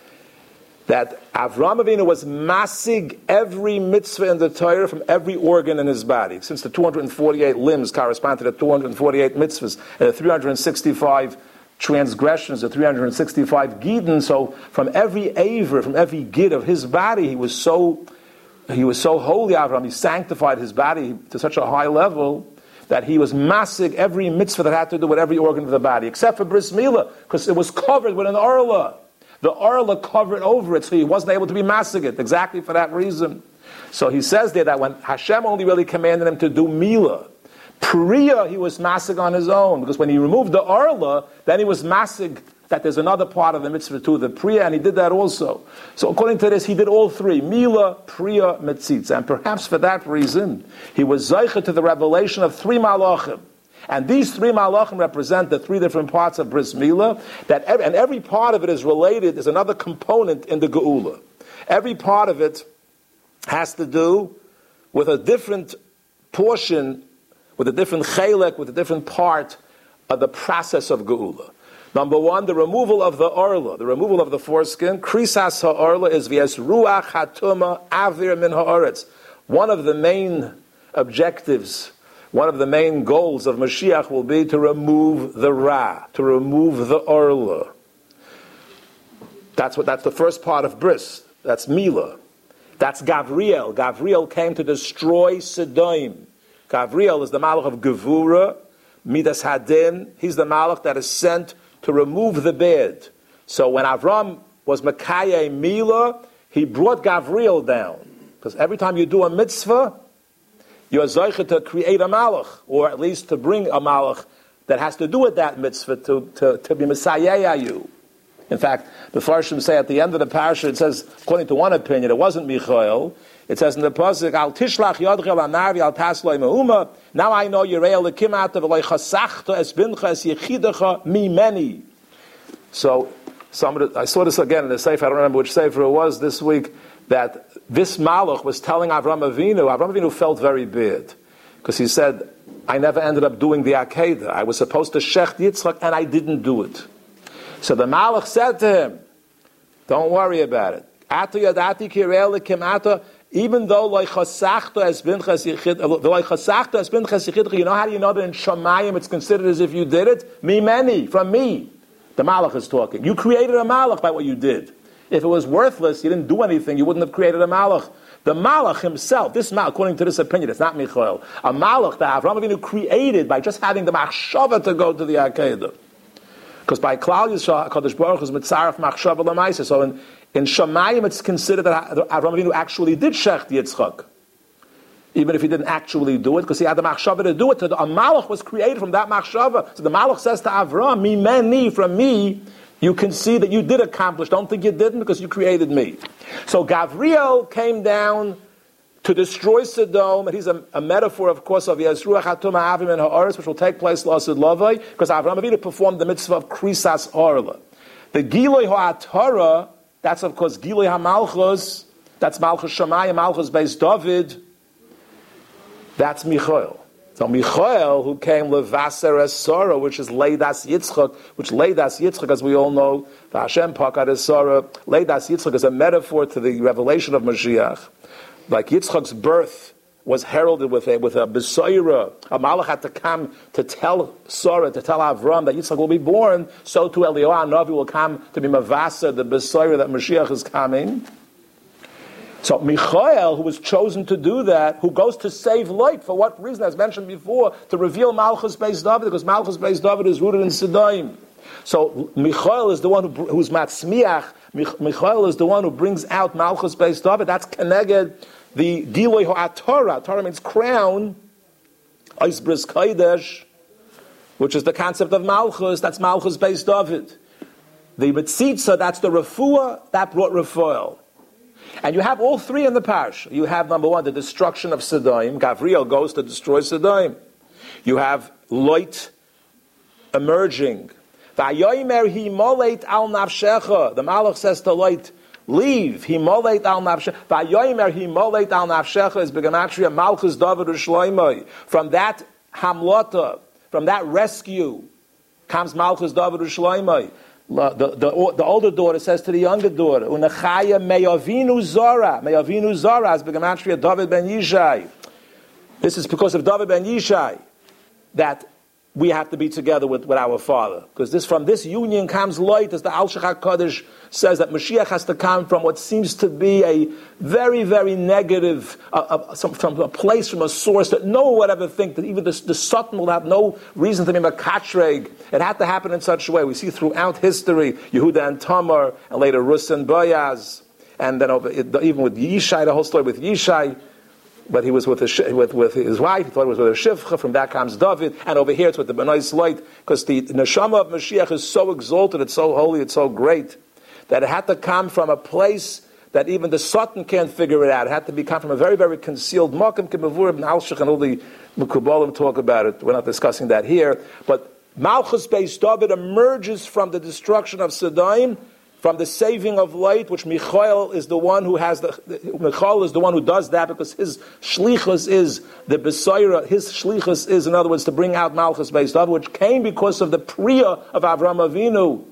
S1: that Avram Avinu was masig every mitzvah in the Torah from every organ in his body. Since the 248 limbs correspond to the 248 mitzvahs and the 365 transgressions, the 365 gidon. So from every aver, from every gid of his body, he was so holy, Avram. He sanctified his body to such a high level that he was masig every mitzvah that had to do with every organ of the body, except for bris milah, because it was covered with an orla. The orla covered over it, so he wasn't able to be masig it, exactly for that reason. So he says there that when Hashem only really commanded him to do milah, Priya, he was masig on his own, because when he removed the arla, then he was masig that there's another part of the mitzvah too, the priya, and he did that also. So according to this, he did all three, mila, priya, mitzitza, and perhaps for that reason, he was zeicha to the revelation of three malachim. And these three malachim represent the three different parts of bris milah, and every part of it is related, is another component in the geula. Every part of it has to do with a different portion, with a different chelek, with a different part of the process of geula. Number one, the removal of the orla, the removal of the foreskin. Krisas ha'orla is v'es ruach hatuma avir min ha'aretz. One of the main objectives, one of the main goals of Mashiach will be to remove the ra, to remove the orla. That's the first part of bris. That's Mila. That's Gavriel. Gavriel came to destroy Sodom. Gavriel is the malach of Gevura, Midas Hadin. He's the malach that is sent to remove the bad. So when Avram was Makaye Mila, he brought Gavriel down. Because every time you do a mitzvah, you are zeicha to create a malach, or at least to bring a malach that has to do with that mitzvah to be Messiah you. In fact, the Farshim say at the end of the parasha, it says, according to one opinion, it wasn't Michael. It says in the pasuk, "Al tishlach yodchel anavi al tasloi meuma." Now I know Yirei Elokim ata v'lo chasachta es bincha es yechidecha mimeni. So, I saw this again in the sefer. I don't remember which sefer it was this week. That this malach was telling Avram Avinu. Avram Avinu felt very bad because he said, "I never ended up doing the Akedah. I was supposed to shecht Yitzchak and I didn't do it." So the malach said to him, "Don't worry about it. Ata yadati kirei Elokim ata." Even though loichasachta has been chasichid, you know how do you know that in Shamayim it's considered as if you did it? Mimeni, from me. The malach is talking. You created a malach by what you did. If it was worthless, you didn't do anything, you wouldn't have created a malach. The malach himself, this malach, according to this opinion, it's not Michael, a malach that Avram Avinu created by just having the machshava to go to the Akedah. Because by Klal Yisrael, HaKadosh Baruch Hu is mitzaref machshava l'maisa. So in Shamayim, it's considered that Avram Avinu actually did shecht Yitzchak, even if he didn't actually do it, because he had the machshava to do it. So a malach was created from that machshava. So the malach says to Avram, "Mimeni, from me, you can see that you did accomplish. Don't think you didn't, because you created me." So Gavriel came down to destroy Sodom, and he's a metaphor, of course, of Yezruach Hatuma Avim and Ha'aretz, which will take place L'Asid Lavai, because Avram Avinu performed the mitzvah of Krisas Orla. The Giloi Ha'atara, that's of course Giloi HaMalchus, that's Malchus Shamayim, Malchus Beis David, that's Michael. So Michael, who came Levaser Es Sora, which is Leidas Yitzchak, which Leidas Yitzchak, as we all know, the Hashem Pakad Es Sora, Leidas Yitzchak is a metaphor to the revelation of Mashiach. Like Yitzchak's birth was heralded with a besoira, a malach had to come to tell Sarah, to tell Avram that Yitzchak will be born, so too Eliyahu Navi will come to be mavasa, the besoira that Mashiach is coming. So Michael, who was chosen to do that, who goes to save light, for what reason, as mentioned before, to reveal Malchus Beis David, because Malchus Beis David is rooted in Sodom. So Michael is the one who's matzmiach. Michael is the one who brings out Malchus Beis David. That's Keneged, the Giloi Ha'atara. Torah means crown. Eis Bris Kodesh, which is the concept of Malchus. That's Malchus Beis David. The Metzitza, that's the Refuah, that brought Refuel. And you have all three in the parish. You have, number one, the destruction of Sodom. Gavriel goes to destroy Sodom. You have light emerging. Vayomer hi moleit al nafshecha. The Malach says to light, leave. Hi moleit al nafshecha. Vayomer hi moleit al nafshecha is begematria Malchus David u'shloimei. From that hamlota, from that rescue, comes Malchus David u'shloimei. The older daughter says to the younger daughter, Unachaya me'avinu zora. Me'avinu zora is begematria David ben Yishai. This is because of David ben Yishai that we have to be together with our father. Because from this union comes light, as the Al Shach HaKadosh says, that Mashiach has to come from what seems to be a very, very negative, from a place, from a source that no one would ever think, that even the Satan will have no reason to be a katreg. It had to happen in such a way. We see throughout history, Yehuda and Tamar, and later Rus and Boaz, and then even with Yishai, the whole story with Yishai, but he was with his wife. He thought it was with a shivcha. From that comes David, and over here it's with the Bnei Light, because the neshama of Mashiach is so exalted, it's so holy, it's so great, that it had to come from a place that even the Satan can't figure it out. It had to come from a very, very concealed makom k'mavur ibn Alshach, and all the Mekubalim talk about it. We're not discussing that here, but Malchus Beis David emerges from the destruction of Sodom, from the saving of light, which Michael is the one who has Michael is the one who does that, because his shlichus is the Besaira. His shlichus is, in other words, to bring out Malchus Beis David, which came because of the priya of Avraham Avinu,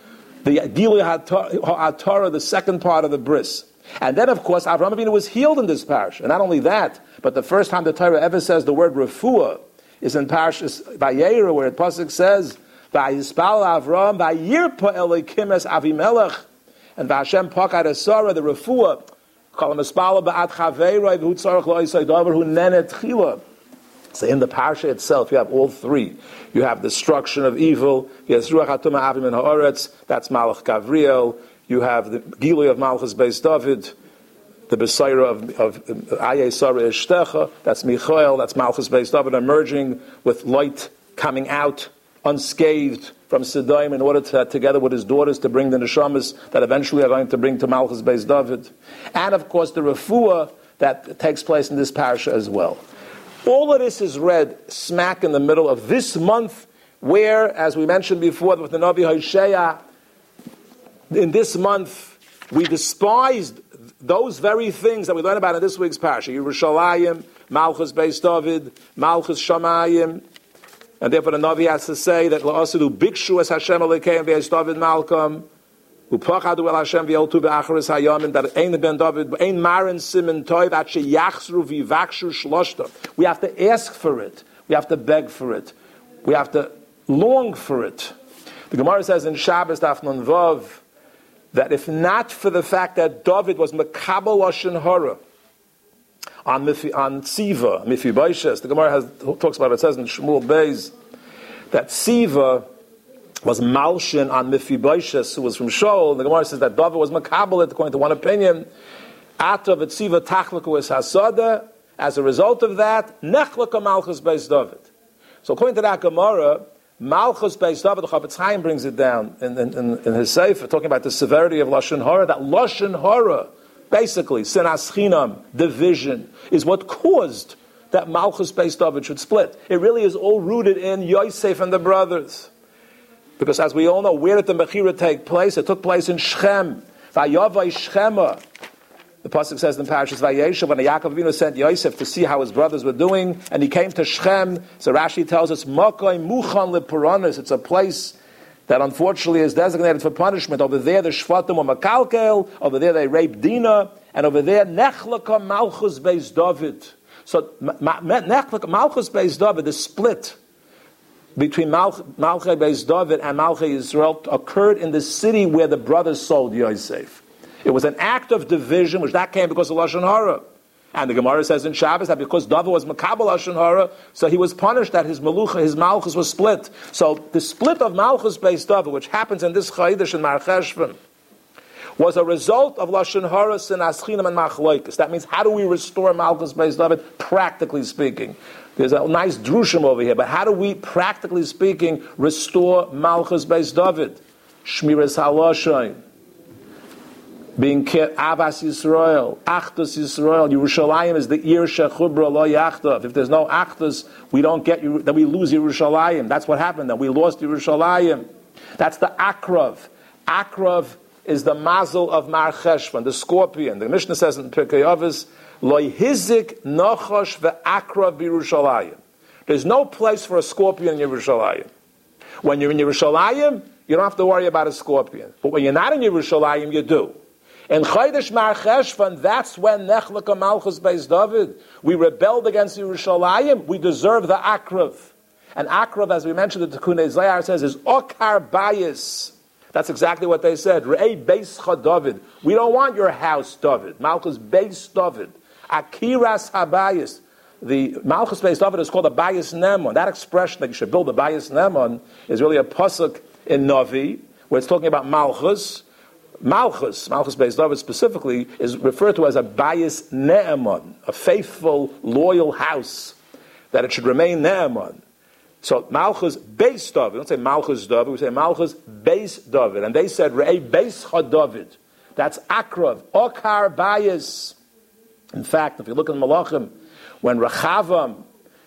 S1: the Gilui HaTorah, the second part of the bris. And then, of course, Avraham Avinu was healed in this parish. And not only that, but the first time the Torah ever says the word refuah is in Parashas Vayera, where it pasuk says, Vayispal Avram, Vayirpa Elikim es Avimelech, and Vashem Pakad Esara, the refuah, call him Espala Ba'at Chaveiroi, V'hutzarach Lo'isai Davar, Hu Nenet Chila. So in the parsha itself, you have all three. You have destruction of evil, you have Ruach HaTumah Avim in Ha'oretz, that's Malach Gavriel, you have the Gilui of Malchus Beis David, the Besaira of Ayei Sarah Ishtecha, that's Michael, that's Malchus Beis David, emerging with light coming out, unscathed from Sodom, in order to, together with his daughters, to bring the neshamas that eventually are going to bring to Malchus Beis David. And of course the refuah that takes place in this parasha as well. All of this is read smack in the middle of this month, where, as we mentioned before with the Navi Hosea, in this month we despised those very things that we learned about in this week's parasha: Yerushalayim, Malchus Beis David, Malchus Shamayim. And therefore the Navi has to say that La'asadu Bikshu es Hashem Elokeim ve'es David Malcolm Upachadu el Hashem ve'eltu be'acharis hayamim, that ein ben David ein marin simen toiv at sheyachzru v'yivakshu shloshta. We have to ask for it. We have to beg for it. We have to long for it. The Gemara says in Shabbos Daf Nun Vav that if not for the fact that David was Mekabel Lashon Hara on Siva, Mephibosheth, the Gemara talks about it, says in Shmuel Beis that Siva was Malshin on Mephibosheth, who was from Shaul. The Gemara says that David was Makabelit, according to one opinion. Atav et Siva tachlaku es hasada. As a result of that, Nechlaka Malchus Beis David. So according to that Gemara, Malchus Beis David, the Chafetz Chaim brings it down in his Sefer, talking about the severity of Lashon Hara, that Lashon Hara, basically, Sinas Chinam, division, is what caused that Malchus Beis David should split. It really is all rooted in Yosef and the brothers. Because as we all know, where did the Mechira take place? It took place in Shechem. Vayavai Shechema. The pasuk says in Parashas Vayeshev, when Yaakov Avinu sent Yosef to see how his brothers were doing, and he came to Shechem, so Rashi tells us, Makai Muchan Lepuranis, it's a place that unfortunately is designated for punishment. Over there the Shvatim were Makalkel, over there they raped Dinah, and over there Nechlaka Malchus Beis David. So Malchus Beis David, the split between Malchus Beis David and Malchus Yisrael occurred in the city where the brothers sold Yosef. It was an act of division, which that came because of Lashon Hara. And the Gemara says in Shabbos that because David was Makabel Lashon Hara, so he was punished that his Malchus was split. So the split of Malchus Beis David, which happens in this Chaydish in Mar Cheshvan, was a result of Lashon Hara, Sinas Chinam, and Machloikis. That means, how do we restore Malchus Beis David? Practically speaking. There's a nice drushim over here, but how do we, practically speaking, restore Malchus Beis David? Shmiras Haloshain, being Avas Yisrael, Achdus Yisrael. Yerushalayim is the Ir Shechubra Lo Yachdav. If there's no Achdus, we don't get, then we lose Yerushalayim. That's what happened. Then we lost Yerushalayim. That's the Akrav. Akrav is the mazel of Mar Cheshvan, the scorpion. The Mishnah says in Pirkei Avos, Lo hizik nochosh ve'akrav b'Yerushalayim. There's no place for a scorpion in Yerushalayim. When you're in Yerushalayim, you don't have to worry about a scorpion. But when you're not in Yerushalayim, you do. In Chodesh Mar Cheshvan, that's when Nechleka Malchus Beis David, we rebelled against Yerushalayim, we deserve the Akrav. And Akrav, as we mentioned, the Tikkun Zayar says, is Okar Bayis. That's exactly what they said. Re'ei Beis Cha David. We don't want your house, David. Malchus Beis David. Akiras HaBayis. The Malchus Beis David is called a Bayis Nemon. That expression that you should build a Bayis Nemon is really a pasuk in Navi, where it's talking about Malchus. Malchus Beis David specifically, is referred to as a Bayis Ne'eman, a faithful, loyal house, that it should remain Ne'eman. So Malchus Beis David, we don't say Malchus David, we say Malchus Beis David. And they said, Re'ei Beis Cha David. That's Akrav, Okar Bayis. In fact, if you look in Malachim, when Rechavam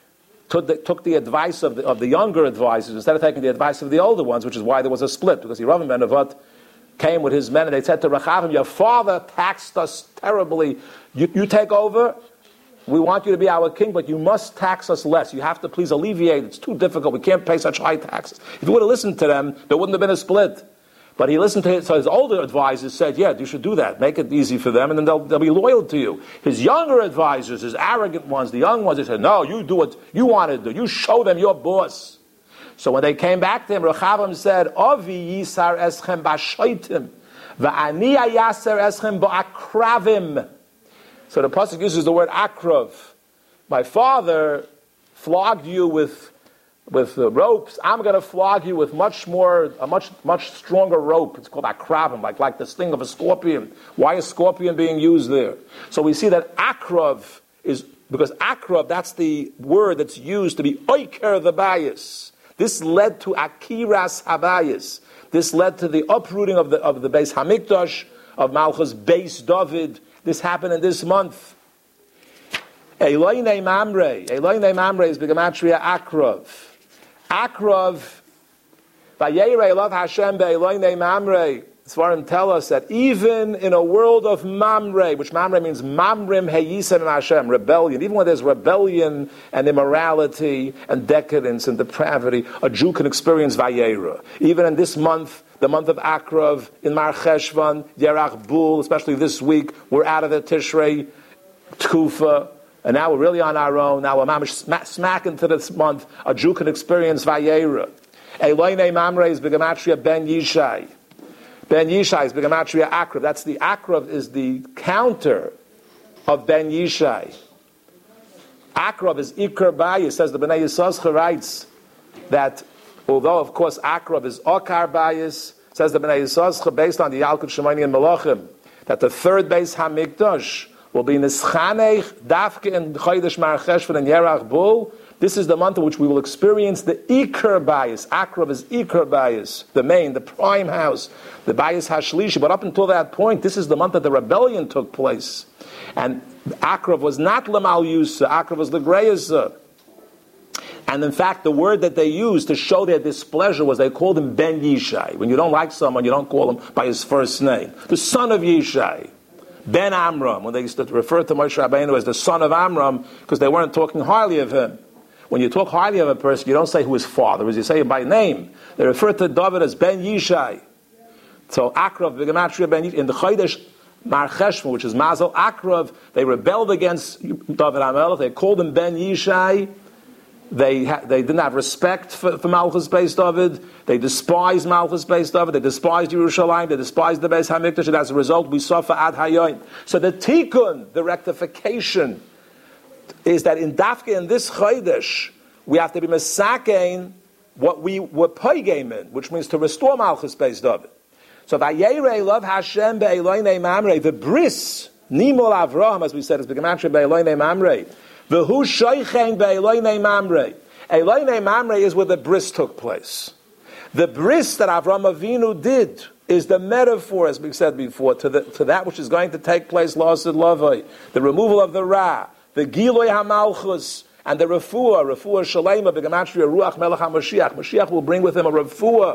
S1: took the advice of the younger advisors, instead of taking the advice of the older ones, which is why there was a split, because Yeravam ben Nevat came with his men and they said to Rechavam, your father taxed us terribly. You take over, we want you to be our king, but you must tax us less. You have to please alleviate. It's too difficult. We can't pay such high taxes. If you would have listened to them, there wouldn't have been a split. But he listened to it, so his older advisors said, yeah, you should do that. Make it easy for them, and then they'll be loyal to you. His younger advisors, his arrogant ones, the young ones, they said, no, you do what you want to do. You show them your boss. So when they came back to him, Rechavam said, Avi yisar eschem b'shaitim, v'ani ayaser eschem b'akravim. So the pasuk uses the word akrav. My father flogged you with ropes. I'm going to flog you with a much stronger rope. It's called akravim, like the sting of a scorpion. Why is scorpion being used there? So we see that akrav is, because akrav, that's the word that's used to be oiker the bayis. This led to akiras habayis. This led to the uprooting of the Beis Hamikdash, of Malchus Beis David. This happened in this month. Eloi Nei Mamre. Eloi Nei Mamre is B'gematria Akrav. Akrav, Vayera Elav Hashem Be'eloi Nei Mamre. Svarim tell us that even in a world of Mamre, which Mamre means Mamrim Heyisen and Hashem, rebellion, even when there's rebellion and immorality and decadence and depravity, a Jew can experience Vayera. Even in this month, the month of Akrav, in Mar Cheshvan, Yerach Bul, especially this week, we're out of the Tishrei Tkufa, and now we're really on our own. Now we're smack into this month, a Jew can experience Vayera. Eloi Nei Mamre is B'gematria Ben Yishai. Ben Yishai is B'gematria Akrav. That's the Akrav is the counter of Ben Yishai. Akrav is Iker Bayis. Says the Bnei Yissaschar writes that although of course Akrav is Okar Bayis, says the Bnei Yissaschar based on the Yalkut Shemoni and Malachim, that the third Beis Hamikdash will be Nischanech Dafke in Chodesh Mar Cheshvan and Yerach Bul. This is the month in which we will experience the Iker Bayis. Akrav is Iker Bayis, the main, the prime house, the Bayis Hashlishi. But up until that point, this is the month that the rebellion took place. And Akrav was not Lamal Yusa, Akrav was Legreyasa. And in fact, the word that they used to show their displeasure was they called him Ben Yishai. When you don't like someone, you don't call him by his first name. The son of Yishai. Ben Amram, when they used to refer to Moshe Rabbeinu as the son of Amram, because they weren't talking highly of him. When you talk highly of a person, you don't say who his father is, you say him by name. They refer to David as Ben Yishai. So Akrav, B'gematria Ben Yishai, in the Chodesh Mar Cheshvan, which is Mazel Akrav, they rebelled against David HaMelech, they called him Ben Yishai. They didn't have respect for Malchus Beis David. They despised Malchus Beis David. They despised Yerushalayim. They despised the Beis Hamikdash. And as a result, we suffer ad hayoim. So the tikkun, the rectification, is that in Dafke, in this Chodesh, we have to be mesakein what we were poigim in, which means to restore Malchus Beis David. So Vayera love Hashem be'eloi nei mamre, the bris, nimol Avraham, as we said, is B'gematria be'eloi nei mamre. V'hu shoichen be'eloi nei mamre. Eloi nei mamre is where the bris took place. The bris that Avraham Avinu did is the metaphor, as we've said before, to that which is going to take place, L'ased Lavai, the removal of the Ra, the Giloi HaMalchus, and the Refuah Shalema, B'gematria Ruach Melech HaMashiach. Mashiach will bring with him a Refuah,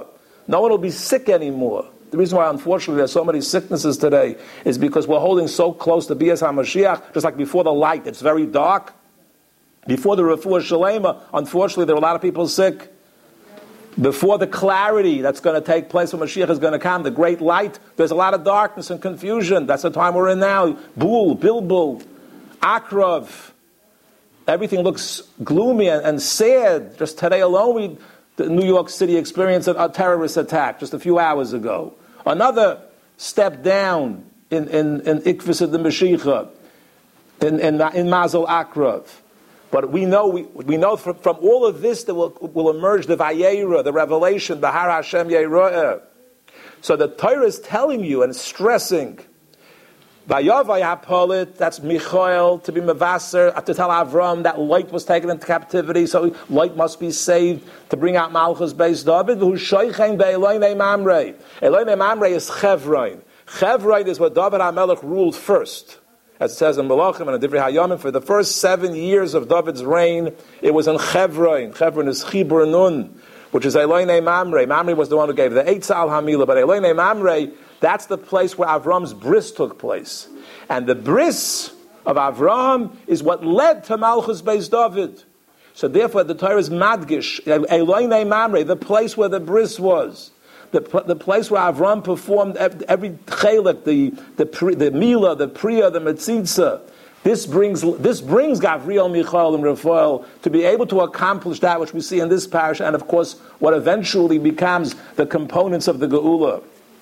S1: No one will be sick anymore. The reason why, unfortunately, there's so many sicknesses today is because we're holding so close to Bias HaMashiach, just like before the light, it's very dark. Before the Refuah Shalema, unfortunately, there are a lot of people sick. Before the clarity that's going to take place when Mashiach is going to come, the great light, there's a lot of darkness and confusion. That's the time we're in now. Bul, Bilbul, Akrav. Everything looks gloomy and sad. Just today alone, New York City experienced a terrorist attack just a few hours ago. Another step down in Ikvis of the Mashiach, in Mazel Akrav. But we know from all of this that will emerge the Vayera, the revelation, the Har Hashem Yera'eh. So the Torah is telling you and stressing, Vayavay HaPolit, that's Michael, to be Mevaser, to tell Avram that light was taken into captivity, so light must be saved to bring out Malchus Beis David, who's Shoichen be'Eloinei Mamrei. Eloinei Mamrei is Chevron. Chevron is what David HaMelech ruled first. As it says in Malachim and in Divrei Hayamim, for the first 7 years of David's reign, it was in Chevron. Chevron is Chibur Nun, which is Eloinei Mamrei. Mamrei was the one who gave the Eitz al Hamila, but Eloinei Mamrei, that's the place where Avram's bris took place. And the bris of Avram is what led to Malchus Beis David. So therefore the Torah is Madgish, Eloinei Mamrei, the place where the bris was. The place where Avram performed every chelik, the Mila, the Priya, the Metzitza. This brings Gavriel, Michael, and Raphael to be able to accomplish that which we see in this parish, and of course, what eventually becomes the components of the Geula.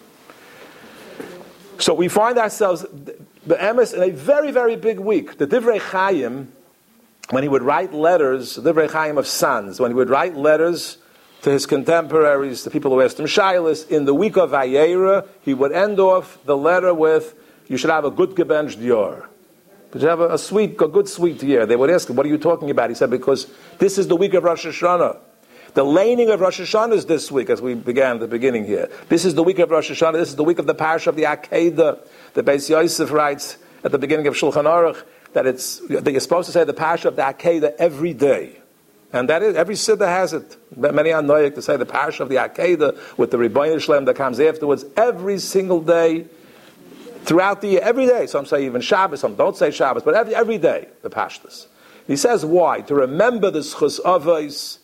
S1: So we find ourselves, the Emes, in a very, very big week. The Divrei Chaim, when he would write letters, the Divrei Chaim of Sons, when he would write letters to his contemporaries, the people who asked him Shailas, in the week of Vayera, he would end off the letter with, you should have a good gebench dior. You should have a good sweet year. They would ask him, what are you talking about? He said, because this is the week of Rosh Hashanah. The laning of Rosh Hashanah is this week, as we began at the beginning here. This is the week of Rosh Hashanah. This is the week of the parish of the Akedah. The Beis Yosef writes at the beginning of Shulchan Aruch that you're supposed to say the parish of the Akedah every day. And that is, every Siddur has it. Many are noyek to say the parish of the Akedah with the Rebbeinu Shlem that comes afterwards every single day, throughout the year, every day. Some say even Shabbos, some don't say Shabbos, but every day, the Pashtus. He says why? To remember the Schus Avos,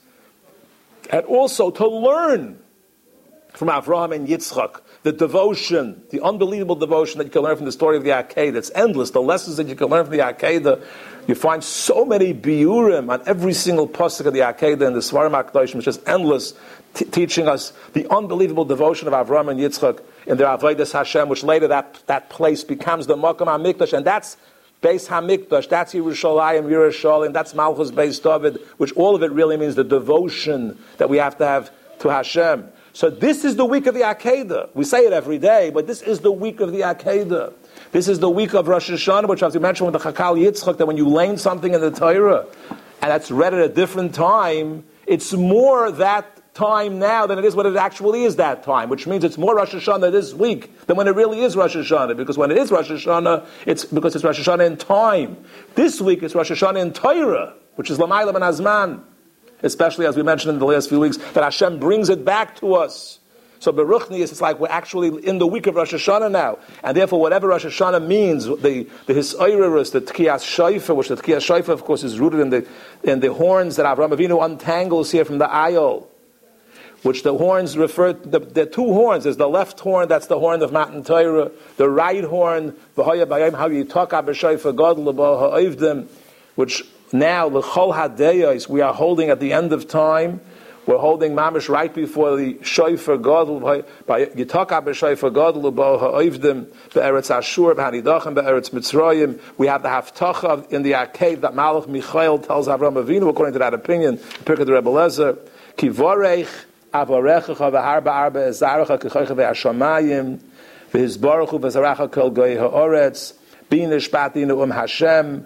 S1: and also to learn from Avraham and Yitzchak, the devotion, the unbelievable devotion that you can learn from the story of the Akedah. It's endless. The lessons that you can learn from the Akedah. You find so many biurim on every single pasuk of the Akedah and the Svarim HaKadoshim, which is endless, teaching us the unbelievable devotion of Avraham and Yitzchak in their Avodas Hashem, which later that place becomes the Makom HaMikdash, and that's Beis HaMikdash, that's Yerushalayim, that's Malchus Beis David, which all of it really means the devotion that we have to Hashem. So this is the week of the Akedah. We say it every day, but this is the week of the Akedah. This is the week of Rosh Hashanah, which, as we mentioned with the Chakal Yitzchak, that when you lane something in the Torah, and that's read at a different time, it's more that time now than it is when it actually is that time, which means it's more Rosh Hashanah this week than when it really is Rosh Hashanah, because when it is Rosh Hashanah, it's because it's Rosh Hashanah in time. This week it's Rosh Hashanah in Torah, which is Lamayla Ben Azman, especially as we mentioned in the last few weeks, that Hashem brings it back to us. So Beruchni is, it's like we're actually in the week of Rosh Hashanah now, and therefore whatever Rosh Hashanah means, the Hisoyrus, the Tkiyas Shaifa, which the Tkiyas Shaifa of course is rooted in the horns that Avraham Avinu untangles here from the Ayol, which the horns refer to, the two horns, is the left horn, that's the horn of Matan Torah, the right horn, V'hoya Bayim, how you talk about Shaifa God L'bo Ha'ivdim, which now, l'chol hadeyos, we are holding at the end of time. We're holding mamish right before the shofar gadol by Yitzchak b'shofar gadol bo ha'ovdim be'eretz Ashur b'hanidachem be'eretz Mitzrayim. We have the haftacha in the Akedah that Malach Michael tells Avraham Avinu, according to that opinion, Pirkei the Rebbe Lezer, ki vorech avorecha v'harba arba ezarecha k'choicha ve'ashamayim v'hizbaruchu v'zaracha kol goy ha'oretz bin ishpatinu Hashem.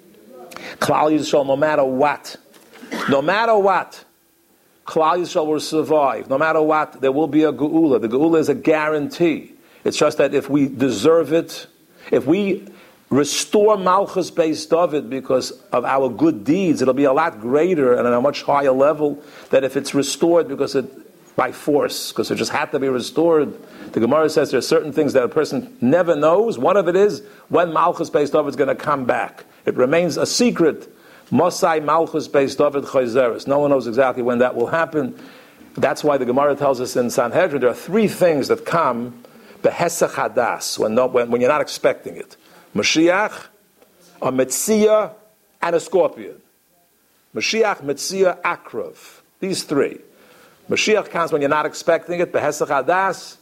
S1: Klal Yisrael, no matter what, Klal Yisrael will survive. No matter what, there will be a geula. The geula is a guarantee. It's just that if we deserve it, if we restore Malchus Beis David because of our good deeds, it'll be a lot greater and at a much higher level than if it's restored because by force, because it just had to be restored. The Gemara says there are certain things that a person never knows. One of it is when Malchus Beis David is going to come back. It remains a secret. Mosai Malchus Beis David Chayzeres. No one knows exactly when that will happen. That's why the Gemara tells us in Sanhedrin there are three things that come behesach hadas, when you're not expecting it. Mashiach, a Metzia, and a scorpion. Mashiach, Metzia, Akrav. These three. Mashiach comes when you're not expecting it, behesach hadas.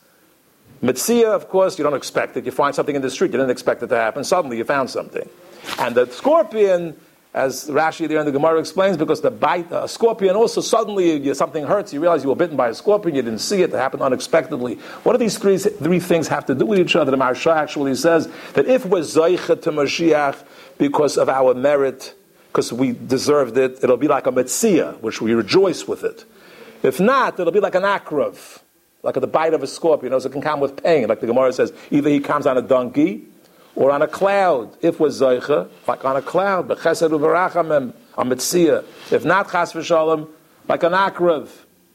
S1: Metzia, of course, you don't expect it. You find something in the street, you didn't expect it to happen. Suddenly you found something. And the scorpion, as Rashi there in the Gemara explains, because the bite, a scorpion also suddenly something hurts, you realize you were bitten by a scorpion, you didn't see it, it happened unexpectedly. What do these three things have to do with each other? The Maharsha actually says that if we're Zoicha to Mashiach because of our merit, because we deserved it, it'll be like a Metzia, which we rejoice with it. If not, it'll be like an Akrav, like the bite of a scorpion. It can come with pain. Like the Gemara says, either he comes on a donkey, or on a cloud, if we're Zoicha, like on a cloud, b'chesed u'verachamim, a Metzia. If not, chas v'shalom, like an Akrav.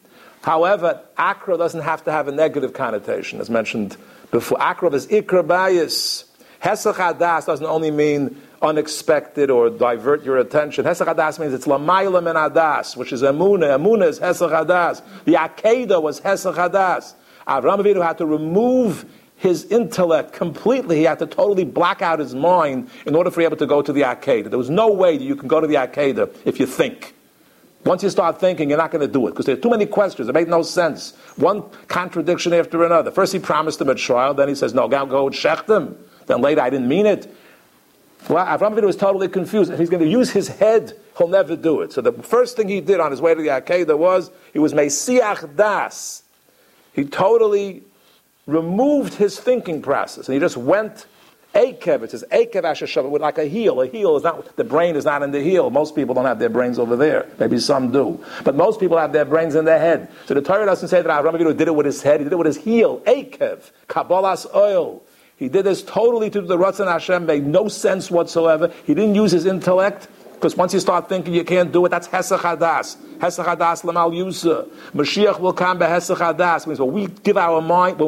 S1: However, Akrav doesn't have to have a negative connotation, as mentioned before. Akrav is ikra bayis. Hesach hadas doesn't only mean unexpected or divert your attention. Hesach hadas means it's lamayla min hadas, which is emunah. Emunah is hesach hadas. The Akedah was hesach hadas. Avraham Avinu had to remove his intellect completely. He had to totally black out his mind in order for him able to go to the Akedah. There was no way that you can go to the Akedah if you think. Once you start thinking, you're not going to do it, because there are too many questions. It made no sense. One contradiction after another. First he promised him a trial, then he says, no, go and shechtim. Then later, I didn't mean it. Well, Avraham Avinu was totally confused. If he's going to use his head, he'll never do it. So the first thing he did on his way to the Akedah was, he was Mesiach Das. He totally removed his thinking process, and he just went Akev. It says Akev Ashashav, with like a heel. A heel is not, the brain is not in the heel. Most people don't have their brains over there. Maybe some do. But most people have their brains in their head. So the Torah doesn't say that Avraham Avinu did it with his head, he did it with his heel. Akev, Kabbalas oil. He did this totally to the Ratzon Hashem, made no sense whatsoever. He didn't use his intellect, because once you start thinking you can't do it, that's Hesach Hadas. Hesach Hadas Lamal Yusa. Mashiach will come by Hesach Hadas. Means when we give our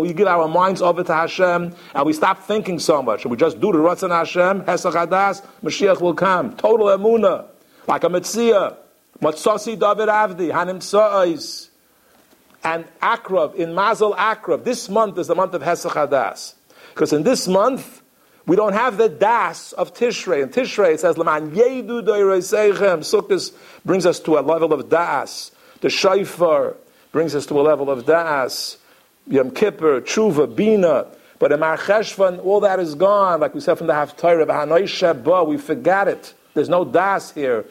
S1: minds over to Hashem, and we stop thinking so much, and we just do the Ratzon Hashem, Hesach Hadas, Mashiach will come. Total Emunah. Like a Metzia. Matzasi David Avdi. Hanim Tza'is. And Akrav, in Mazel Akrav. This month is the month of Hesach Hadas. Because in this month, we don't have the das of Tishrei. In Tishrei, it says, L'man yedu doireseichem. Sukkot brings us to a level of das. The Shofar brings us to a level of das. Yom Kippur, Tshuva, Bina. But in Mar Cheshvan, all that is gone. Like we said from the Haftarah, B'hanoi Sheba, we forgot it. There's no das here.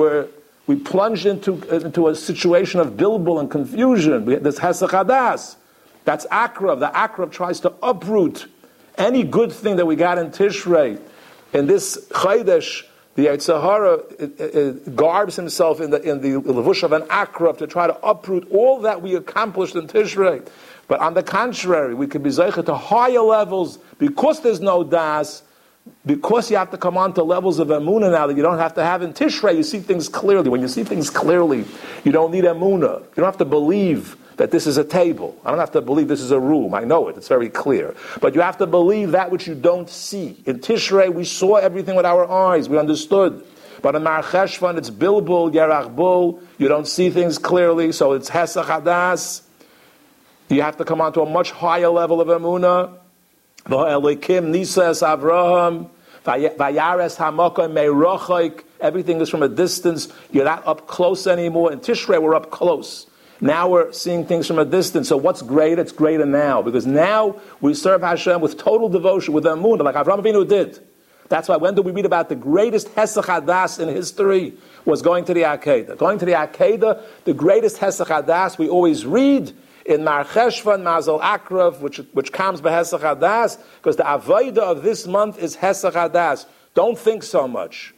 S1: We plunge into a situation of bilbul and confusion. There's Hesach Hadas. That's Akrav. The Akrav tries to uproot any good thing that we got in Tishrei. In this Chodesh, the Yetzer Hara garbs himself in the levush of an Akrav to try to uproot all that we accomplished in Tishrei. But on the contrary, we could be zeicha to higher levels because there's no das, because you have to come on to levels of emunah now that you don't have to have in Tishrei. You see things clearly. When you see things clearly, you don't need emunah. You don't have to believe that this is a table. I don't have to believe this is a room. I know it. It's very clear. But you have to believe that which you don't see. In Tishrei, we saw everything with our eyes. We understood. But in Mar Cheshvan, it's bilbul, yerachbul. You don't see things clearly, so it's hesach hadas. You have to come on to a much higher level of emunah. V'ha'elikim nisas Avraham. Vayares hamakom me'rochaik. Everything is from a distance. You're not up close anymore. In Tishrei, we're up close. Now we're seeing things from a distance. So what's great? It's greater now. Because now we serve Hashem with total devotion, with emunah, like Avraham Avinu did. That's why when do we read about the greatest Hesach Hadas in history was going to the Akedah. Going to the Akedah, the greatest Hesach Hadas we always read in Mar Cheshvan, Mazel Akrav, which comes by Hesach Hadas, because the Avodah of this month is Hesach Hadas. Don't think so much.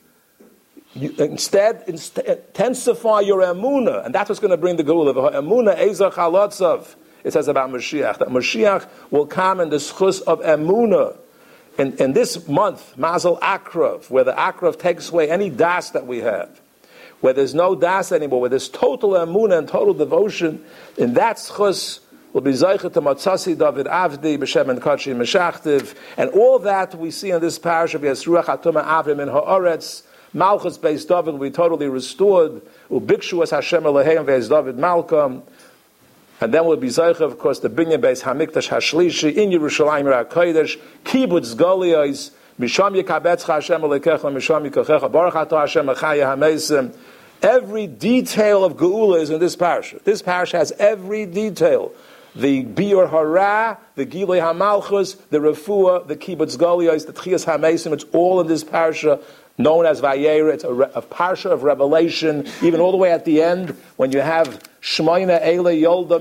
S1: Instead, intensify your emunah, and that's what's going to bring the geula. Emunah ezer chalotzav. It says about Mashiach that Mashiach will come in the schus of emunah. In this month, Mazel Akrav, where the Akrav takes away any das that we have, where there's no das anymore, where there's total emunah and total devotion, in that schus will be Zaychet to Matzasi David Avdi, B'Shem and Kachi Meshachtiv, and all that we see in this parish of Yesruach Atuma Avim in Haaretz, Malchus Beis David will be totally restored, Ubikshu as Hashem Eloheim Beis David Malcolm, and then will be Zaychet, of course, the Binyan Beis Hamikdash Hashlishi, in Yerushalayim Kodesh, Kibbutz Galiyos, Misham Yikabetzcha Hashem Elokecha, Misham Yikachecha, Baruch Atah Hashem Achaya HaMeisim. Every detail of Geula is in this parish. This parish has every detail. The Biur Hara, the Gilei HaMalchus, the Refuah, the Kibbutz Galiyos, the Tchias HaMeisim, it's all in this parasha, known as Vayera. It's a parasha of revelation, even all the way at the end, when you have Shmoina Eile Yolda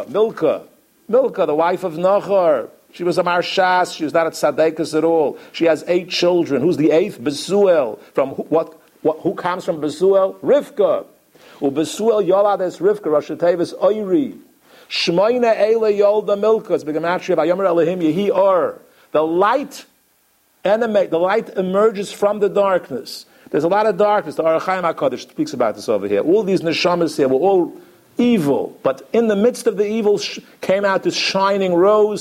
S1: Milka, the wife of Nachor. She was a Marshas, she was not a Tzaddikus at all. She has 8 children. Who's the 8th? Besuel. From who comes from Besuel? Rivka. Besuel Yolades Rivka, Rosh Tevis Oiri. Shmoina Eile Yolda Milka. It's Begamatria Vayomer Elohim Yehi Or. The light emerges from the darkness. There's a lot of darkness. The Orach Chaim HaKadosh speaks about this over here. All these neshamas here were all evil, but in the midst of the evil came out this shining rose.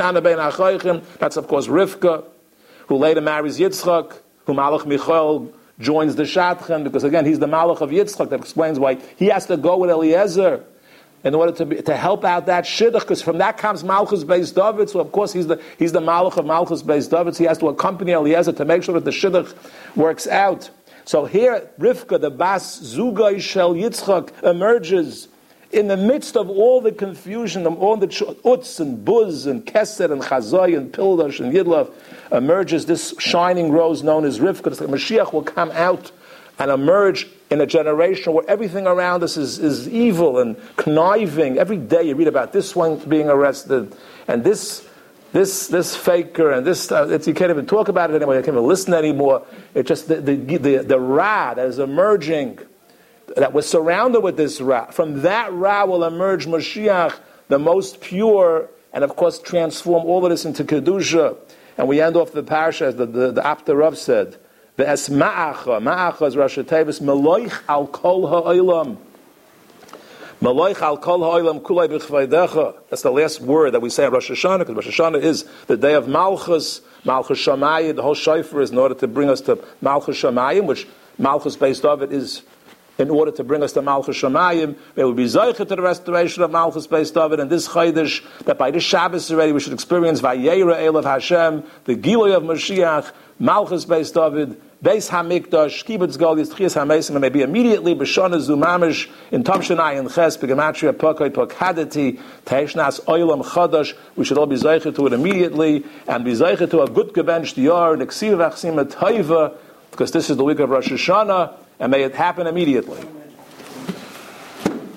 S1: That's of course Rivka, who later marries Yitzchak, who Malach Michael joins the Shatchen, because again he's the Malach of Yitzchak. That explains why he has to go with Eliezer in order to help out that shidduch, because from that comes Malchus Beis David. So of course he's the Malach of Malchus Beis David. So he has to accompany Eliezer to make sure that the shidduch works out. So here Rivka, the Bas Zugay Shel Yitzchak, emerges in the midst of all the confusion, of all the Utz and Buz and Keser and Chazai and Pildash and Yidlaf, emerges this shining rose known as Rivka. The Mashiach will come out and emerge in a generation where everything around us is evil and conniving. Every day you read about this one being arrested, and this faker, and this you can't even talk about it anymore. You can't even listen anymore. It's just the Ra that is emerging, that we're surrounded with this Ra. From that Ra will emerge Mashiach, the most pure, and of course transform all of this into Kedusha. And we end off the parasha as the Apter Rav said, Ve'es Ma'acha is Rosh Tevis, Meloich al kol ha'olam. Meloich al kol ha'olam kulei b'chvaydecha. That's the last word that we say on Rosh Hashanah, because Rosh Hashanah is the day of Malchus Shamayim. The whole shofar is in order to bring us to Malchus Shamayim, which Malchus based of it is in order to bring us to Malchus Shamayim. They will be Zaychet to the restoration of Malchus Beis David, and this Chodesh, that by this Shabbos already we should experience Vayera Elav Hashem, the Gilui of Mashiach, Malchus Beis David, Beis HaMikdash, Kibbutz Galiyos, Tchias HaMeisim, and maybe immediately B'Shana Zumamish, in Tom Shanai and Ches, Begematria Pokoi Pokhadati, Teishnas Oilam Chadash. We should all be Zaychet to it immediately, and be Zaychet to a good Gebench Diyar, the Ksiv Achsim Taiva, because this is the week of Rosh Hashanah, and may it happen immediately.